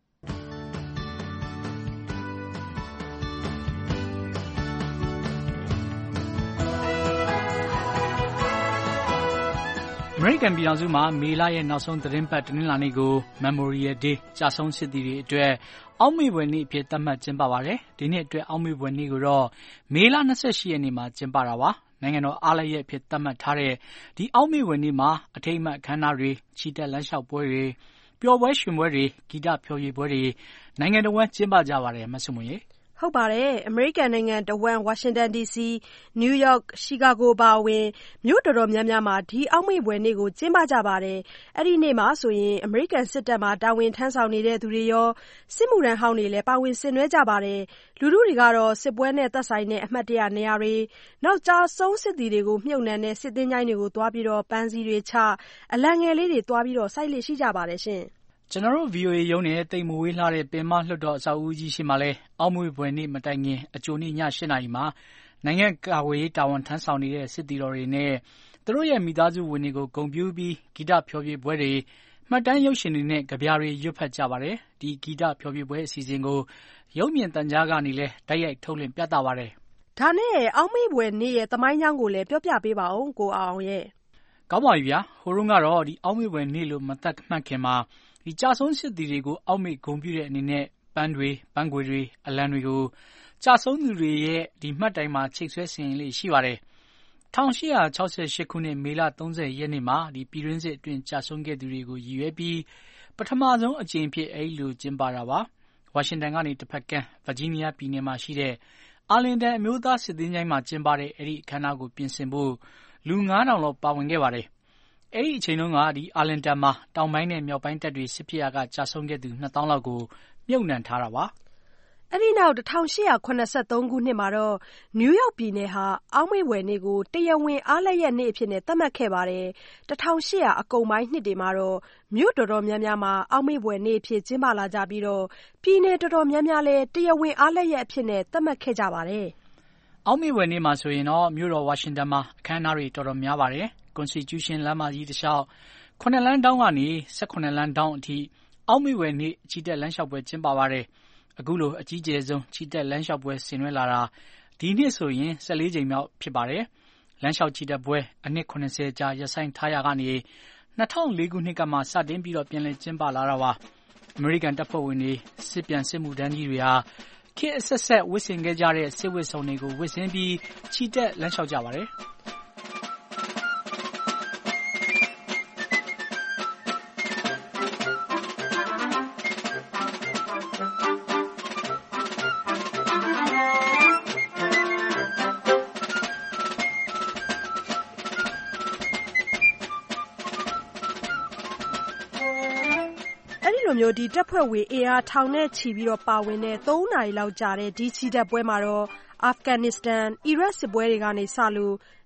အမေရိကန်ပြည်ထောင်စုမှာမေလရဲ့နောက်ဆုံးသတင်းပတ်တနင်္လာနေ့ကို Memorial Day ကြာဆုံးစစ်သည်တွေအတွက်အောက်မေ့ဖွယ်နေ့အဖြစ်သတ်မှတ်ကျင်းပပါတယ်ဒီနှစ်အတွက်အောက်မေ့ဖွယ်နေ့ကိုတော့မေလ၂၈ရက်နေ့မှာကျင်းပတာပါနိုင်ငံတော်အားလပ်ရက်အဖြစ်သတ်မှတ်ထားတဲ့ဒီအောက်မေ့ဖွယ်နေ့မှာအထိမ်းအမှတ်အခမ်းအနားတွေချီတက်လမ်းလျှောက်ပွဲတွေပျော်ပွဲရွှင်ပွဲတွေဂီတဖျော်ဖြေပွဲတွေနိုင်ငံတော်ဝန်ကျင်းပကြပါတယ်မဆုမွန်ရေဟုတ်ပါတယ်အမေရိကန်နိုင်ငံတဝန်းဝါရှင်တန် ဒီစီနယူးယောက်ရှီကာဂိုပါဝင်မြို့တော်တော်များများမှာဒီအောက်မေ့ဖွယ်နေ့ကိုကျင်းပကြပါတယ်အဲ့ဒီနေ့မှာဆိုရင်အမေရိကန်စစ်တပ်မှာတာဝန်ထမ်းဆောင်နေတဲ့သူတွေရောစစ်မှုထမ်းဟောင်းတွေလည်းပါဝင်ဆင်နွှဲကြပါတယ်လူထုတွေကတော့စစ်ပွဲနဲ့သက်ဆိုင်တဲ့အမှတ်တရနေရာတွေနောက်ကြာဆုံးစစ်သည်တွေကိုမြှုပ်နှံတဲ့စစ်သင်္ချိုင်းတွေကိုသွားပြီးတော့ပန်းစည်းတွေချအလံငယ်လေးတွေသွားပြီးတော့စိုက်လေရှိကြပါတယ်ရှင်ကျွန်တော်တို့ V O A ရုံးနဲ့တိမ်မဝေးလှတဲ့ပင်မလွှတ်တော်အဆောက်အဦကြီးရှိမှလဲအောက်မေ့ဖွယ်နေ့မတိုင်ခင်အကြိုနေ့ည၈နာရီမှာနိုင်ငံကာကွယ်ရေးတာဝန်ထမ်းဆောင်နေတဲ့စစ်သည်တော်တွေနဲ့သူတို့ရဲ့မိသားစုဝင်တွေကိုဂုဏ်ပြုပြီးဂီတဖျော်ဖြေပွဲတွေမှတ်တမ်းရုပ်ရှင်တွေနဲ့ကြပြတွေရွတ်ဖတ်ကြပါတယ်ဒီဂီတဖျော်ဖြေပွဲအစီအစဉ်ကိုရုပ်မြင်သံကြားကနေလဲတိုက်ရိုက်ထုတ်လွှင့်ပြသပါတယ်ဒါနဲ့အောက်မေ့ဖွယ်နေ့ရဲ့သမိုင်းကြောင်းကိုလည်းပြောပြပေးပါဦးကိုအောင်ရဲ့ကောင်းပါပြီဗျာဟိုတုန်းကတော့ဒီအောက်မေ့ဖွယ်နေ့လို့မသက်မှတ်ခင်မှာဒီကြာဆုံးစစ်သည်တွေကိုအောက်မေ့ဂုဏ်ပြုတဲ့အနေနဲ့ပန်းတွေပန်းခွေတွေအလံတွေကိုကြာဆုံးသူတွေရဲ့ဒီမှတ်တိုင်မှာချိတ်ဆွဲဆင်ရင်လေးရှိပါတယ်၁၈၆၈ခုနှစ်မေလ၃၀ရက်နေ့မှာဒီပြည်တွင်းစစ်အတွင်းကြာဆုံးခဲ့သူတွေကိုရည်ရွယ်ပြီးပထမဆုံးအကြိမ်ဖြစ်အဲ့လိုကျင်းပတာပါဝါရှင်တန်ကနေတစ်ဖက်ကမ်းဗာဂျီးနီးယားပြည်နယ်မှာရှိတဲ့အာလင်တန်အမျိုးသားစစ်သင်္ချိုင်းမှာကျင်းပတဲ့အဲ့ဒီအခမ်းအနားကိုပြင်ဆင်ဖို့လူငါးထောင်လောက်ပါဝင်ခဲ့ပါတယ်အဲ့ဒီအချိန်တုန်းကဒီအာလင်တန်မှာတောင်ပိုင်းနဲ့မြောက်ပိုင်းတပ်တွေစစ်ဖြစ်ရာကကြာဆုံးခဲ့သူနှစ်သောင်းလောက်ကိုမြုပ်နှံထားတာပါအဲ့ဒီနောက်၁၈၇၃ခုနှစ်မှာတော့နယူးယောက်ပြည်နယ်ဟာအောက်မေ့ဖွယ်နေ့ကိုတရားဝင်အားလပ်ရက်နေ့အဖြစ်နဲ့သတ်မှတ်ခဲ့ပါတယ်၁၈၀၀အကုန်ပိုင်းနှစ်တွေမှာတော့မြို့တော်တော်များများမှာအောက်မေ့ဖွယ်နေ့အဖြစ်ကျင်းပလာကြပြီးတော့ပြည်နယ်တော်တော်များများလည်းတရားဝင်အားလပ်ရက်အဖြစ်နဲ့သတ်မှတ်ခဲ့ကြပါတယ်အောက်မေ့ဖွယ်နေ့မှာဆိုရင်တော့မြို့တော်ဝါရှင်တန်မှာအခမ်းအနားတွေတော်တော်များပါတယ်Constitution လမ်းမကြီးတစ်လျှောက်ခုနှစ်လမ်းတောင်းကနေ၁၈လမ်းတောင်းအထိအောက်မေ့ဖွယ်နေ့ချီတက်လမ်းလျှောက်ပွဲကျင်းပပါတယ်အခုလိုအကြီးကျယ်ဆုံးချီတက်လမ်းလျှောက်ပွဲဆင်နွှဲလာတာဒီနှစ်ဆိုရင်၁၄ကြိမ်မြောက်ဖြစ်ပါတယ်လမ်းလျှောက်ချီတက်ပွဲအနှစ်၇၀ကြာရပ်ဆိုင်းထားရာကနေ၂၀၀၄ခုနှစ်ကမှစတင်ပြီးတော့ပြန်လည်ကျင်းပလာတာပါအမေရိကန်တပ်ဖွဲ့ဝင်တွေစစ်ပြန်စစ်မှုထမ်းကြီးတွေဟာခေတ်အဆက်ဆက်ဝတ်ဆင်ခဲ့ကြတဲ့စစ်ဝတ်စုံတွေကိုဝတ်ဆင်ပြီးချီတက်လမ်းလျှောက်ကြပါတယ်ဒီတပ်ဖွဲ့ဝင်အင်အားထောင်နဲ့ချီပြီးတော့ပါဝင်တဲ့၃နာရီလောက်ကြာတဲ့ဒီချီတက်ပွဲမှာတော့အာဖဂန်နစ္စတန်အီရတ်စစ်ပွဲတွေကနေစလို့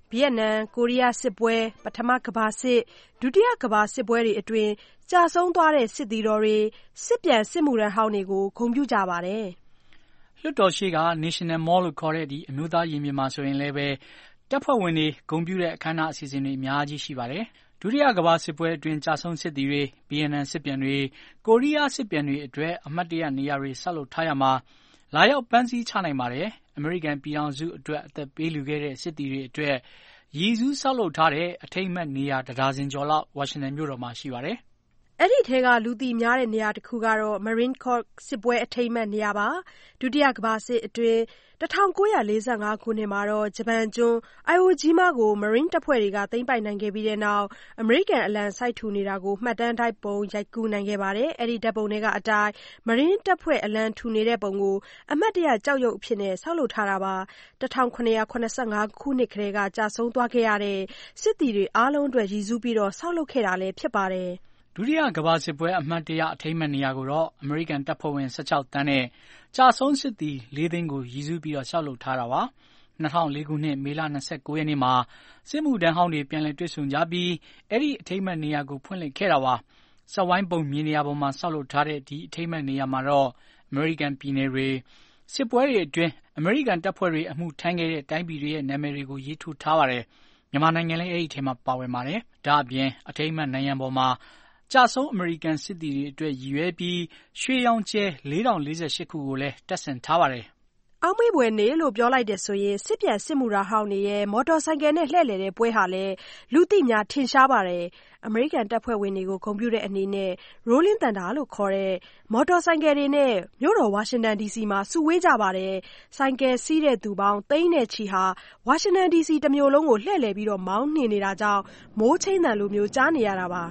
ဗီယက်နမ်၊ကိုရီးယားစစ်ပွဲ၊ပထမကမ္ဘာစစ်၊ဒုတိယကမ္ဘာစစ်ပွဲတွေအတွင်းကျဆုံးသွားတဲ့စစ်သည်တော်တွေ၊စစ်ပြန်စစ်မှုထမ်းဟောင်းတွေကိုဂုဏ်ပြုကြပါတယ်။လွှတ်တော်ရှေ့က National Mall လို့ခေါ်တဲ့အမျိုးသားရင်ပြင်မှာဆိုရင်လည်းတပ်ဖွဲ့ဝင်တွေဂုဏ်ပြုတဲ့အခမ်းအနားအစီအစဉ်တွေအများကြီးရှိပါတယ်။ဒုတိယကမ္ဘာစစ်ပွဲအတွင်းကျဆုံးစစ်သည်တွေ၊ဗီယက်နမ်စစ်ပြန်တွေ၊ကိုရီးယားစစ်ပြန်တွေအတွက်အမှတ်တရနေရာတွေဆောက်လုပ်ထားရာမှာလာရောက်ပန်းစည်းချနိုင်ပါတယ်။အမေရိကန်ပြည်ထောင်စုအတွက်အသက်ပေးလှူခဲ့တဲ့စစ်သည်တွေအတွက်ရည်စူးဆောက်လုပ်ထားတဲ့အထိမ်းအမှတ်နေရာတစ်ဒါဇင်ကျော်လောက်ဝါရှင်တန်မြို့တော်မှာရှိပါတယ်။အဲဒီထဲကလူသိများတဲ့နေရာတစ်ခုကတော့ Marine Corps စစ်ပွဲအထိမ်းအမှတ်နေရာပါ။ဒုတိယကမ္ဘာစစ်အတွင်း၁၉၄၅ခုနှစ်မှာဂျပန်ကျွန်း Iwo Jima ကို Marine တပ်ဖွဲ့တွေကသိမ်းပိုက်နိုင်ခဲ့ပြီးတဲ့နောက်အမေရိကန်အလံစိုက်ထူနေတာကိုမှတ်တမ်းဓါတ်ပုံရိုက်ကူးနိုင်ခဲ့ပါတယ်။အဲဒီဓါတ်ပုံထဲကအတိုင်း Marine တပ်ဖွဲ့အလံထူနေတဲ့ပုံကိုအမှတ်တရကျောက်ရုပ်အဖြစ်ဆောက်လုပ်ထားတာပါ။၁၇၇၅ခုနှစ်ကတည်းကကျဆုံးသွားခဲ့ရတဲ့စစ်သည်တွေအားလုံးအတွက်ရည်စူးပြီးဆောက်လုပ်ခဲ့တာလည်းဖြစ်ပါတယ်။ဒုတိယကမ္ဘာစစ်ပွဲအမှတ်တရအထိမ်းအမှတ်နေရာကိုတော့အမေရိကန်တပ်ဖွဲ့ဝင်၁၆သန်းနဲ့ကျဆုံးစစ်သည်လေးသိန်းကိုရည်စူးပြီးဆောက်လုပ်ထားတာပါ။၂၀၀၄ခုနှစ်မေလ၂၉ရက်နေ့မှာစစ်မှုထမ်းဟောင်းတွေပြန်လည်တွေ့ဆုံကြပြီးအဲဒီအထိမ်းအမှတ်နေရာကိုဖွင့်လှစ်ခဲ့တာပါ။စက်ဝိုင်းပုံမြေနေရာပေါ်မှာဆောက်လုပ်ထားတဲ့ဒီအထိမ်းအမှတ်နေရာမှာတော့အမေရိကန်ပြည်နယ်တွေစစ်ပွဲတွေအတွင်းအမေရိကန်တပ်ဖွဲ့တွေအမှုထမ်းခဲ့တဲ့တိုင်းပြည်တွေရဲ့နာမည်တွေကိုရေးထိုးထားပါတယ်။မြန်မာနိုင်ငံလည်းအဲဒီထဲမှာပါဝင်ပါတယ်။ဒါ့အပြင်အထိမ်းအမှတ်နံရံပေါ်မှာကျဆုံးအမေရိကန်စစ်သည်တွေအတွက်ရည်ရွယ်ပြီးရွှေရောင်ကြယ်လေးထောင်လေးဆယ်ရှစ်ခုကိုလည်းတပ်ဆင်ထားပါတယ်။အောက်မေ့ဘွယ်နေ့လို့ပြောလိုက်တယ်ဆိုရင်စစ်ပြန်စစ်မှုထမ်းဟောင်းတွေရဲ့မော်တော်ဆိုင်ကယ်နဲ့လှည့်လည်တဲ့ပွဲဟာလည်းလူသိများထင်ရှားပါတယ်။အမေရိကန်တပ်ဖွဲ့ဝင်တွေကိုဂုဏ်ပြုတဲ့အနေနဲ့ Rolling Thunder လို့ခေါ်တဲ့မော်တော်ဆိုင်ကယ်တွေနဲ့မြို့တော်ဝါရှင်တန်ဒီစီမှာစုဝေးကြပါတယ်။ဆိုင်ကယ်စီးတဲ့သူပေါင်းသိန်းနဲ့ချီဟာဝါရှင်တန်ဒီစီတမြို့လုံးကိုလှည့်လည်ပြီးမောင်းနှင်နေတာကြောင့်မိုးချိန်းသံလိုမျိုးကြားနေရတာပါ။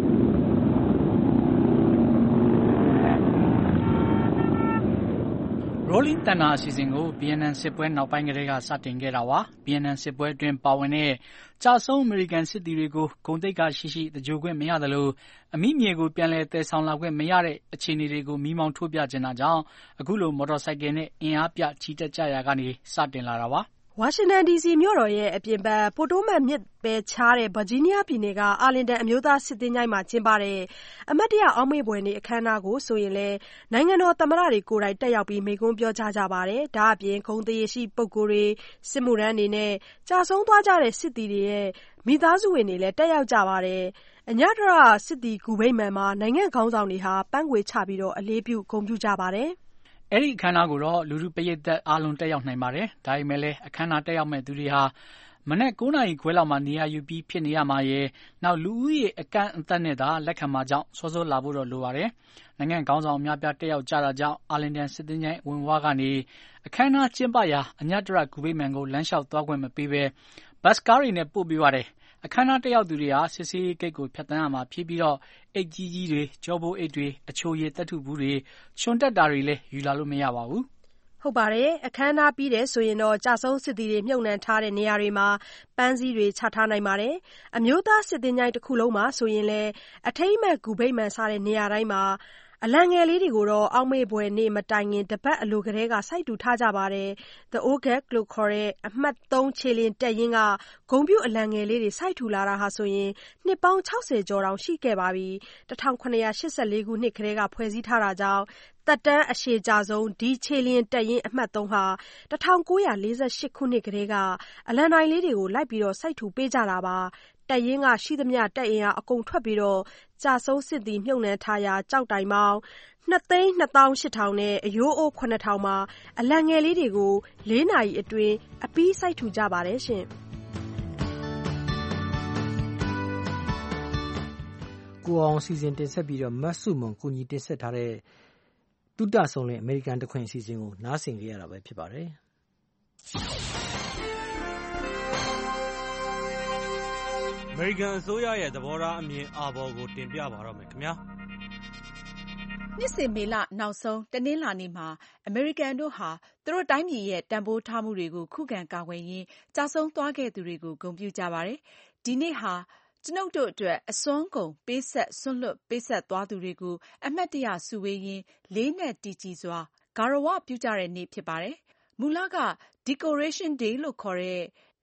Rolling Thunder အစီအစဉ်ကိုဗီယက်နမ်စစ်ပွဲနောက်ပိုင်းကတည်းကစတင်ခဲ့တာပါ။ဗီယက်နမ်စစ်ပွဲအတွင်းပါဝင်တဲ့ကျဆုံးအမေရိကန်စစ်သည်တွေကိုဂုဏ်သိက္ခာရှိရှိသဂြိုဟ်ခွင့်မရသလိုအမိမြေကိုပြန်လည်သယ်ဆောင်လာခွင့်မရတဲ့အခြေအနေတွေကိုမီးမောင်းထိုးပြချင်တာကြောင့်အခုလိုမော်တော်ဆိုင်ကယ်နဲ့အင်အားပြချီတက်ကြရာကနေစတင်လာတာပါ။ဝါရှင်တန်ဒီစီမြို့တော်ရဲ့အပြင်ဘက်ပိုတိုမတ်မြစ်ပဲခြားတဲ့ဗာဂျီးနီးယားပြည်နယ်ကအာလင်တန်အမျိုးသားစစ်သင်္ချိုင်းမှာကျင်းပတဲ့အမှတ်တရအောက်မေ့ဘွယ်နေ့အခမ်းအနားကိုဆိုရင်လည်းနိုင်ငံတော်သမ္မတတွေကိုယ်တိုင်တက်ရောက်ပြီးမိန့်ခွန်းပြောကြားကြပါတယ်။ဒါ့အပြင်ဂုဏ်သရေရှိပုဂ္ဂိုလ်တွေစစ်မှုထမ်းတွေနဲ့ကျဆုံးသွားကြတဲ့စစ်သည်တွေရဲ့မိသားစုဝင်တွေလည်းတက်ရောက်ကြပါတယ်။အညတရစစ်သည်ဂူဗိမာန်မှာနိုင်ငံခေါင်းဆောင်တွေပန်းခွေချပြီးအလေးပြုဂုဏ်ပြုကြပါတယ်။အဲဒီအခမ်းအနားကိုတော့လူထုပရိသတ်အားလုံးတက်ရောက်နိုင်ပါတယ်။ဒါပေမဲ့လည်းအခမ်းအနားတက်ရောက်မဲ့သူတွေဟာမနက်၉နာရီခွဲလောက်မှာနေရာယူပြီးဖြစ်နေရမှာရယ်နောက်လူဦးရေအကန့်အသတ်နဲ့သာလက်ခံမှာကြောင့်စောစောလာဖို့တော့လိုပါတယ်။နိုင်ငံခေါင်းဆောင်အများပြတက်ရောက်ကြတာကြောင့်အာလင်တန်စစ်သင်္ချိုင်းဝင်ဝါကနေအခမ်းအနားကျင်းပရာအညတရဂူဗိမာန်ကိုလမ်းလျှောက်သွားခွင့်မပေးဘဲဘတ်ကားတွေနဲ့ပို့ပေးပါတယ်။အခမ်းအနားတက်ရောက်သူတွေဟာစစ်ဆေးရေးဂိတ်ကိုဖြတ်သန်းရမှာဖြစ်ပြီးတော့အိတ်ကြီးကြီးတွေကြောပိုးအိတ်တွေအချိုရည်သတ္တုဘူးတွေချွန်တက်တာတွေလည်းယူလာလို့မရပါဘူး။ဟုတ်ပါတယ်။အခမ်းအနားပြီးတယ်ဆိုရင်တော့ကျဆုံးစစ်သည်တွေမြုပ်နှံထားတဲ့နေရာတွေမှာပန်းစည်းတွေချထားနိုင်ပါတယ်။အမျိုးသားစစ်သင်္ချိုင်းတစ်ခုလုံးမှာဆိုရင်လည်းအထိမ်းအမှတ်ဂူဗိမာန်စတဲ့နေရာတိုင်းမှာအလံငယ်လေးတွေကိုတော့အောက်မေ့ဘွယ်နေ့မတိုင်ခင်တပတ်အလိုကတည်းကစိုက်ထူထားကြပါတယ်။ The Old Guard လို့ခေါ်တဲ့အမှတ်သုံးခြေလျင်တပ်ရင်းကဂုဏ်ပြုအလံငယ်လေးတွေစိုက်ထူလာတာဟာဆိုရင်နှစ်ပေါင်းခြောက်ဆယ်ကျော်တောင်ရှိခဲ့ပါပြီ။၁၇၈၄ခုနှစ်ကတည်းကဖွဲ့စည်းထားတာကြောင့်သက်တမ်းအရှည်ကြာဆုံးဒီခြေလျင်တပ်ရင်းအမှတ်သုံးဟာ၁၉၄၈ခုနှစ်ကတည်းကအလံတိုင်လေးတွေကိုလိုက်ပြီးစိုက်ထူပေးကြတာပါ။တပ်ရင်းကရှိသမျှတပ်အင်အားအကုန်ထွက်ပြီးကျဆုံးစစ်သည်မြုပ်နှံထားရာကျောက်တိုင်ပေါင်းနှစ်သိန်းနှစ်သောင်းရှစ်ထောင်နဲ့အရိုးအိုးခုနှစ်ထောင်မှာအလံငယ်လေးတွေကိုလေးနာရီအတွင်းအပြီးစိုက်ထူကြပါတယ်ရှင်။ကိုအောင်စီစဉ်တင်ဆက်ပြီးတော့မတ်စုမွန်ကိုကြီးတင်ဆက်ထားတဲ့တုဒ္ဒဆုံးလင်အမေရိကန်တခွင်အစီအစဉ်ကိုနားဆင်ကြရတာပဲဖြစ်ပါတယ်။အမေရိကန်အစိုးရရဲ့သဘောထားအမြင်အာဘော်ကိုတင်ပြပါတော့မယ်ခင်ဗျာ။နှစ်စဉ်မေလနောက်ဆုံးတနင်္လာနေ့မှာအမေရိကန်တို့ဟာသူတို့တိုင်းပြည်ရဲ့တန်ဖိုးထားမှုတွေကိုခုခံကာကွယ်ရင်းကျဆုံးသွားခဲ့သူတွေကိုဂုဏ်ပြုကြပါတယ်။ဒီနေ့ဟာကျွန်ုပ်တို့အတွက်အစွမ်းကုန်ပေးဆက်စွန့်လွတ်ပေးဆက်သွားသူတွေကိုအမှတ်တရစုဝေးရင်းလေးနက်တည်ကြည်စွာဂါရဝပြုကြတဲ့နေ့ဖြစ်ပါတယ်။မူလက Decoration Day လို့ခေါ်တဲ့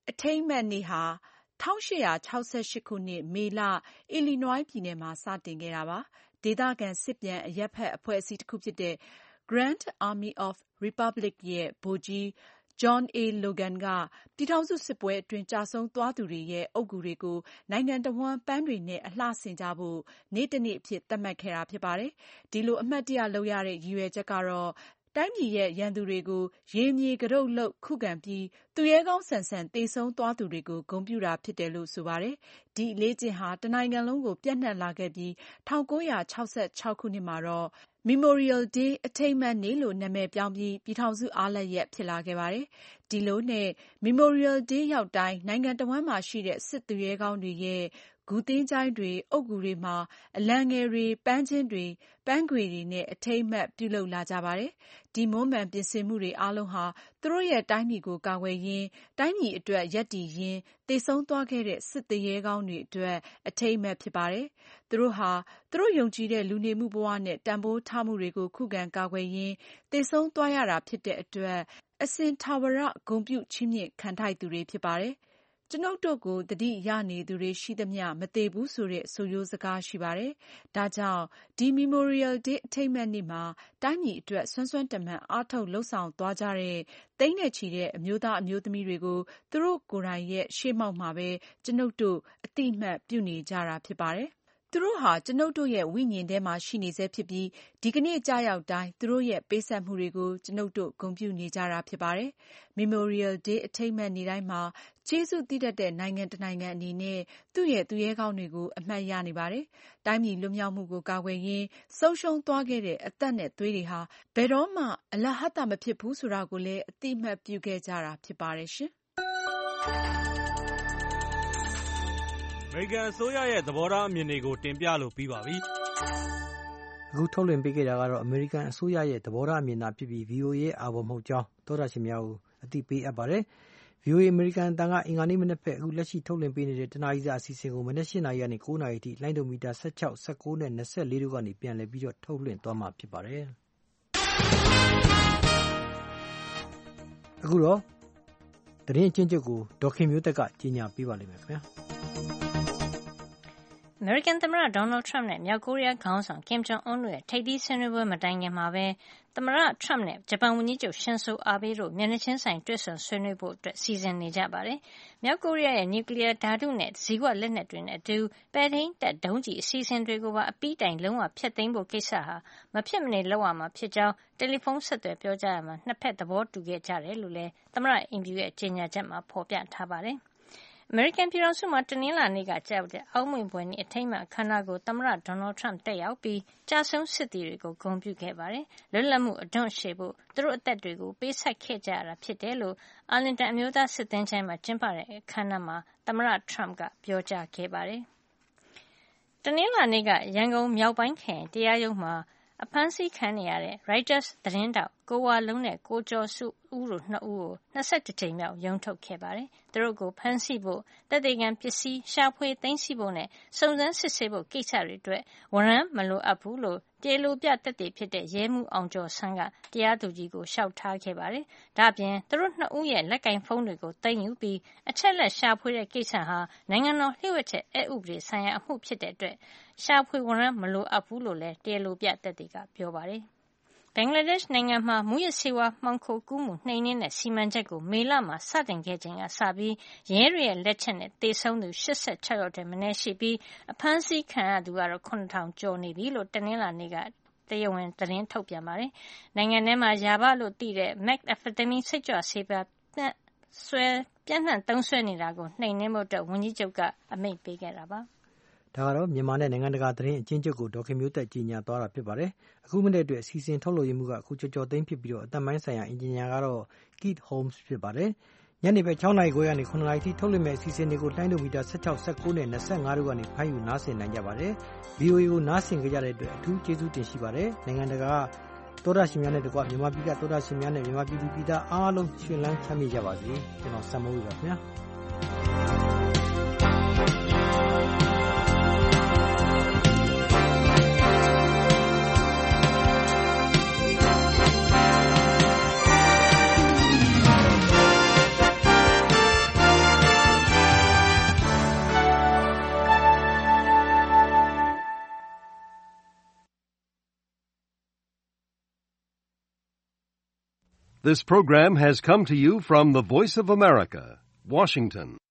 အထိမ်းအမှတ်နေ့ဟာ၁၈၆၈ ခုနှစ်မေလ အီလီနွိုင်းပြည်နယ်မှာစတင်ခဲ့တာပါ။ ဒေသခံစစ်ပြန်အရပ်ဖက်အဖွဲ့အစည်းတစ်ခုဖြစ်တဲ့ Grand Army of Republic ရဲ့ဗိုလ်ကြီး John A. Logan က ပြည်ထောင်စုစစ်ပွဲအတွင်းကျဆုံးသွားသူတွေရဲ့အုတ်ဂူတွေကို နိုင်ငံတစ်ဝှမ်းပန်းတွေနဲ့အလှဆင်ကြဖို့ နေ့တစ်နေ့အဖြစ်သတ်မှတ်ခဲ့တာဖြစ်ပါတယ်။ ဒီလိုအမှတ်တရလုပ်ရတဲ့ရည်ရွယ်ချက်ကတော့ တိုင်းပြည်ရဲ့ရန်သူတွေကိုရေမြေကတုတ်လုပ်ခုခံပြီးသူရဲကောင်းဆန်ဆန်သေဆုံးသွားသူတွေကိုဂုဏ်ပြုတာဖြစ်တယ်လို့ဆိုပါတယ်။ ဒီအလေ့အကျင့်ဟာတစ်နိုင်ငံလုံးကိုပြန့်နှံ့လာခဲ့ပြီး၁၉၆၆ ခုနှစ်မှာတော့ Memorial Day အထိမ်းအမှတ်နေ့လို့နာမည်ပြောင်းပြီးပြည်ထောင်စုအားလပ်ရက်ဖြစ်လာခဲ့ပါတယ်။ ဒီလိုနဲ့ Memorial Day ရောက်တိုင်းနိုင်ငံတစ်ဝှမ်းမှာရှိတဲ့စစ်သူရဲကောင်းတွေရဲ့ဂူသင်္ချိုင်းတွေ၊အုတ်ဂူတွေမှာ အလံငယ်တွေ၊ပန်းခြင်းတွေ၊ပန်းခွေတွေနဲ့အထိမ်းအမှတ်ပြုလုပ်လာကြပါတယ်။ ဒီမွမ်းမံပြင်ဆင်မှုတွေအားလုံးဟာသူတို့ရဲ့တိုင်းပြည်ကိုကာကွယ်ရင်း၊တိုင်းပြည်အတွက်ရပ်တည်ရင်းသေဆုံးသွားခဲ့တဲ့စစ်သူရဲကောင်းတွေအတွက်အထိမ်းအမှတ်ဖြစ်ပါတယ်။ သူတို့ဟာသူတို့ယုံကြည်တဲ့လူနေမှုဘဝနဲ့တန်ဖိုးထားမှုတွေကိုခုခံကာကွယ်ရင်းသေဆုံးသွားရတာဖြစ်တဲ့အတွက်အစဉ်ထာဝရဂုဏ်ပြုချီးမြှင့်ခံထိုက်သူတွေဖြစ်ပါတယ်။ ကျွန်ုပ်တို့ကိုသတိရနေသူတွေရှိသမျှမသေဘူးဆိုတဲ့ဆိုရိုးစကားရှိပါတယ်။ ဒါကြောင့်ဒီ Memorial Day အထိမ်းအမှတ်နေ့မှာတိုင်းပြည်အတွက်စွမ်းစွမ်းတမံအားထုတ်လုပ်ဆောင်သွားကြတဲ့သိန်းနဲ့ချီတဲ့အမျိုးသားအမျိုးသမီးတွေကိုသူတို့ကိုယ်တိုင်ရဲ့ရှေ့မှောက်မှာပဲကျွန်ုပ်တို့အသိအမှတ်ပြုနေကြတာဖြစ်ပါတယ်။ သူတို့ဟာကျွန်ုပ်တို့ရဲ့ဝိညာဉ်ထဲမှာရှိနေဆဲဖြစ်ပြီးဒီကနေ့ကျရောက်တိုင်းသူတို့ရဲ့ပေးဆပ်မှုတွေကိုကျွန်ုပ်တို့ဂုဏ်ပြုနေကြတာဖြစ်ပါတယ်။ Memorial Day အထိမ်းအမှတ်နေ့တိုင်းမှာကျေးဇူးသိတတ်တဲ့နိုင်ငံတစ်နိုင်ငံအနေနဲ့သူ့ရဲ့သူရဲကောင်းတွေကိုအမှတ်ရနေပါတယ်။ တိုင်းပြည်လွတ်မြောက်မှုကိုကာကွယ်ရင်းဆုံးရှုံးသွားခဲ့တဲ့အသက်နဲ့သွေးတွေဟာဘယ်တော့မှအလဟဿမဖြစ်ဘူးဆိုတာကိုလည်းအသိအမှတ်ပြုခဲ့ကြတာဖြစ်ပါတယ်ရှင်။အမေရိကန်အစိုးရရဲ့သဘောထားအမြင်တွေကိုတင်ပြလို့ပြီးပါပြီ။အခုထုတ်လွှင့်ပေးခဲ့တာကတော့အမေရိကန်အစိုးရရဲ့သဘောထားအမြင်သာဖြစ်ပြီး ဗီအိုအေ ရဲ့အာဘော်မဟုတ်ကြောင်းသောတာရှင်များကိုအသိပေးအပ်ပါတယ်။ ဗီအိုအေအမေရိကန်အသံကအင်္ဂါနေ့မနက်ဖက်အခုလက်ရှိထုတ်လွှင့်ပေးနေတဲ့တနာရီစာအစီအစဉ်ကိုမနက်၈နာရီကနေ၉နာရီအထိလိုင်းဒိုမီတာ၁၆၊၁၉နဲ့၂၄တို့ကနေပြန်လည်ပြီးတော့ထုတ်လွှင့်သွားမှာဖြစ်ပါတယ်။အခုတော့သတင်းအချင်းချုပ်ကိုဒေါက်ခင်မျိုးသက်ကကြီးညာပေးပါလိမ့်မယ်ခင်ဗျာ။အမေရိကန်သမ္မတဒေါ်နယ်ထရမ့်နဲ့မြောက်ကိုရီးယားခေါင်းဆောင်ကင်ဂျုံအွန်းတို့ရဲ့ထိပ်သီးဆွေးနွေးပွဲမတိုင်ခင်မှာပဲသမ္မတထရမ့်နဲ့ဂျပန်ဝန်ကြီးချုပ်ရှင်ဇိုအာဘေးတို့မျက်နှာချင်းဆိုင်တွေ့ဆုံဆွေးနွေးဖို့စီစဉ်နေကြပါတယ်။မြောက်ကိုရီးယားရဲ့နျူကလီးယားဓါတုနဲ့ဇီဝလက်နက်တွေနဲ့အတူပဲ့ထိန်းတပ်ဒုံးကျည်အစီအစဉ်တွေကိုပါအပြီးတိုင်လုံးဝဖျက်သိမ်းဖို့ကိစ္စဟာမဖြစ်မနေလုပ်ရမှာဖြစ်ကြောင်းတယ်လီဖုန်းဆက်သွယ်ပြောကြားရာမှာနှစ်ဖက်သဘောတူခဲ့ကြတယ်လို့လည်းသမ္မတအိမ်ဖြူရဲ့ကြေညာချက်မှာဖေါ်ပြထားပါတယ်။အမေရိကန်ပြည်ထောင်စုမှာတနင်္လာနေ့ကကျရောက်တဲ့အောက်မေ့ဘွယ်နေ့အထိမ်းအမှတ်အခမ်းအနားကိုသမ္မတဒေါ်နယ်ထရမ့်တက်ရောက်ပြီးကျဆုံးစစ်သည်တွေကိုဂုဏ်ပြုခဲ့ပါတယ်။လွတ်လပ်မှုအဓွန့်ရှည်ဖို့သူတို့အသက်တွေကိုပေးဆပ်ခဲ့ကြရတာဖြစ်တယ်လို့အာလင်တန်အမျိုးသားစစ်သင်္ချိုင်းမှာကျင်းပတဲ့အခမ်းအနားမှာသမ္မတထရမ့်ကပြောကြားခဲ့ပါတယ်။တနင်္လာနေ့ကရန်ကုန်မြောက်ပိုင်းခရိုင်တရားရုံးမှာအဖမ်းဆီးခံနေရတဲ့ Reuters သတင်းထောက်ကိုဝလုံးနဲ့ကိုကျော်စုဦးတို့နှစ်ဦးကို၂၁ကြိမ်မြောက်ရုံးထုတ်ခဲ့ပါတယ်။သူတို့ကိုဖမ်းဆီးဖို့သက်သေခံပစ္စည်းရှာဖွေသိမ်းဆည်းဖို့နဲ့စုံစမ်းစစ်ဆေးဖို့ကိစ္စတွေအတွက်ဝရမ်းမလိုအပ်ဘူးလို့တရားလိုပြသက်သေဖြစ်တဲ့ရဲမှူးအောင်ကျော်ဆန်းကတရားသူကြီးကိုလျှောက်ထားခဲ့ပါတယ်။ဒါ့အပြင်သူတို့နှစ်ဦးရဲ့လက်ကိုင်ဖုန်းတွေကိုသိမ်းယူပြီးအချက်လက်ရှာဖွေတဲ့ကိစ္စဟာနိုင်ငံတော်လျှို့ဝှက်ချက်အက်ဥပဒေဆိုင်ရာအမှုဖြစ်တဲ့အတွက်ရှာဖွေဝရမ်းမလိုအပ်ဘူးလို့လည်းတရားလိုပြသက်သေကပြောပါတယ်။ဘင်္ဂလားဒေ့ရှ်နိုင်ငံမှာမူးယစ်ဆေးဝါးမှောင်ခိုကူးမှုနှိမ်နင်းတဲ့စီမံချက်ကိုမေလမှာစတင်ခဲ့ချိန်ကစပြီးရဲတွေရဲ့လက်ချက်နဲ့သေဆုံးသူ၈၆ယောက်ထက်မနည်းရှိပြီးအဖမ်းဆီးခံရသူကတော့၇ထောင်ကျော်နေပြီလို့တနင်္လာနေ့ကတရားဝင်သတင်းထုတ်ပြန်ပါတယ်။နိုင်ငံထဲမှာယာဘလို့သိတဲ့ methamphetamine စိတ်ကြွဆေးပြားဆွဲပြန့်နှံ့သုံးစွဲနေတာကိုနှိမ်နင်းဖို့အတွက်ဝန်ကြီးချုပ်ကအမိန့်ပေးခဲ့တာပါ။ဒါကတော့မြန်မာနဲ့နိုင်ငံတကာသတင်းအချင်းချုပ်ကိုဒေါက်ခင်မျိုးသက်ကြီးညာသွားတာဖြစ်ပါတယ်။အခုမနေ့အတွက်အစီအစဉ်ထုတ်လုပ်ရမှုကအခုကြော်ကြော်သိမ်းဖြစ်ပြီးတော့အသက်ပိုင်းဆိုင်ရာအင်ဂျင်နီယာကတော့ Keith Holmes ဖြစ်ပါတယ်။ညနေပဲ၆နာရီခွဲကနေ၇နာရီထိထုတ်လွှင့်မဲ့အစီအစဉ်တွေကိုလိုင်းဒိုမီတာ၁၆၊၁၉နဲ့၂၅တို့ကနေဖမ်းယူနားဆင်နိုင်ကြပါတယ်။ V O A ကိုနားဆင်ကြတဲ့အတွက်အထူးကျေးဇူးတင်ရှိပါတယ်။နိုင်ငံတကာသောတာရှင်များနဲ့တကွမြန်မာပြည်ကသောတာရှင်များနဲ့မြန်မာပြည်သူပြည်သားအားလုံးရှင်လန်းချမ်းမြေ့ကြပါစေ။ကျွန်တော်စံမိုးပါခင်ဗျာ။ This program has come to you from the Voice of America, Washington.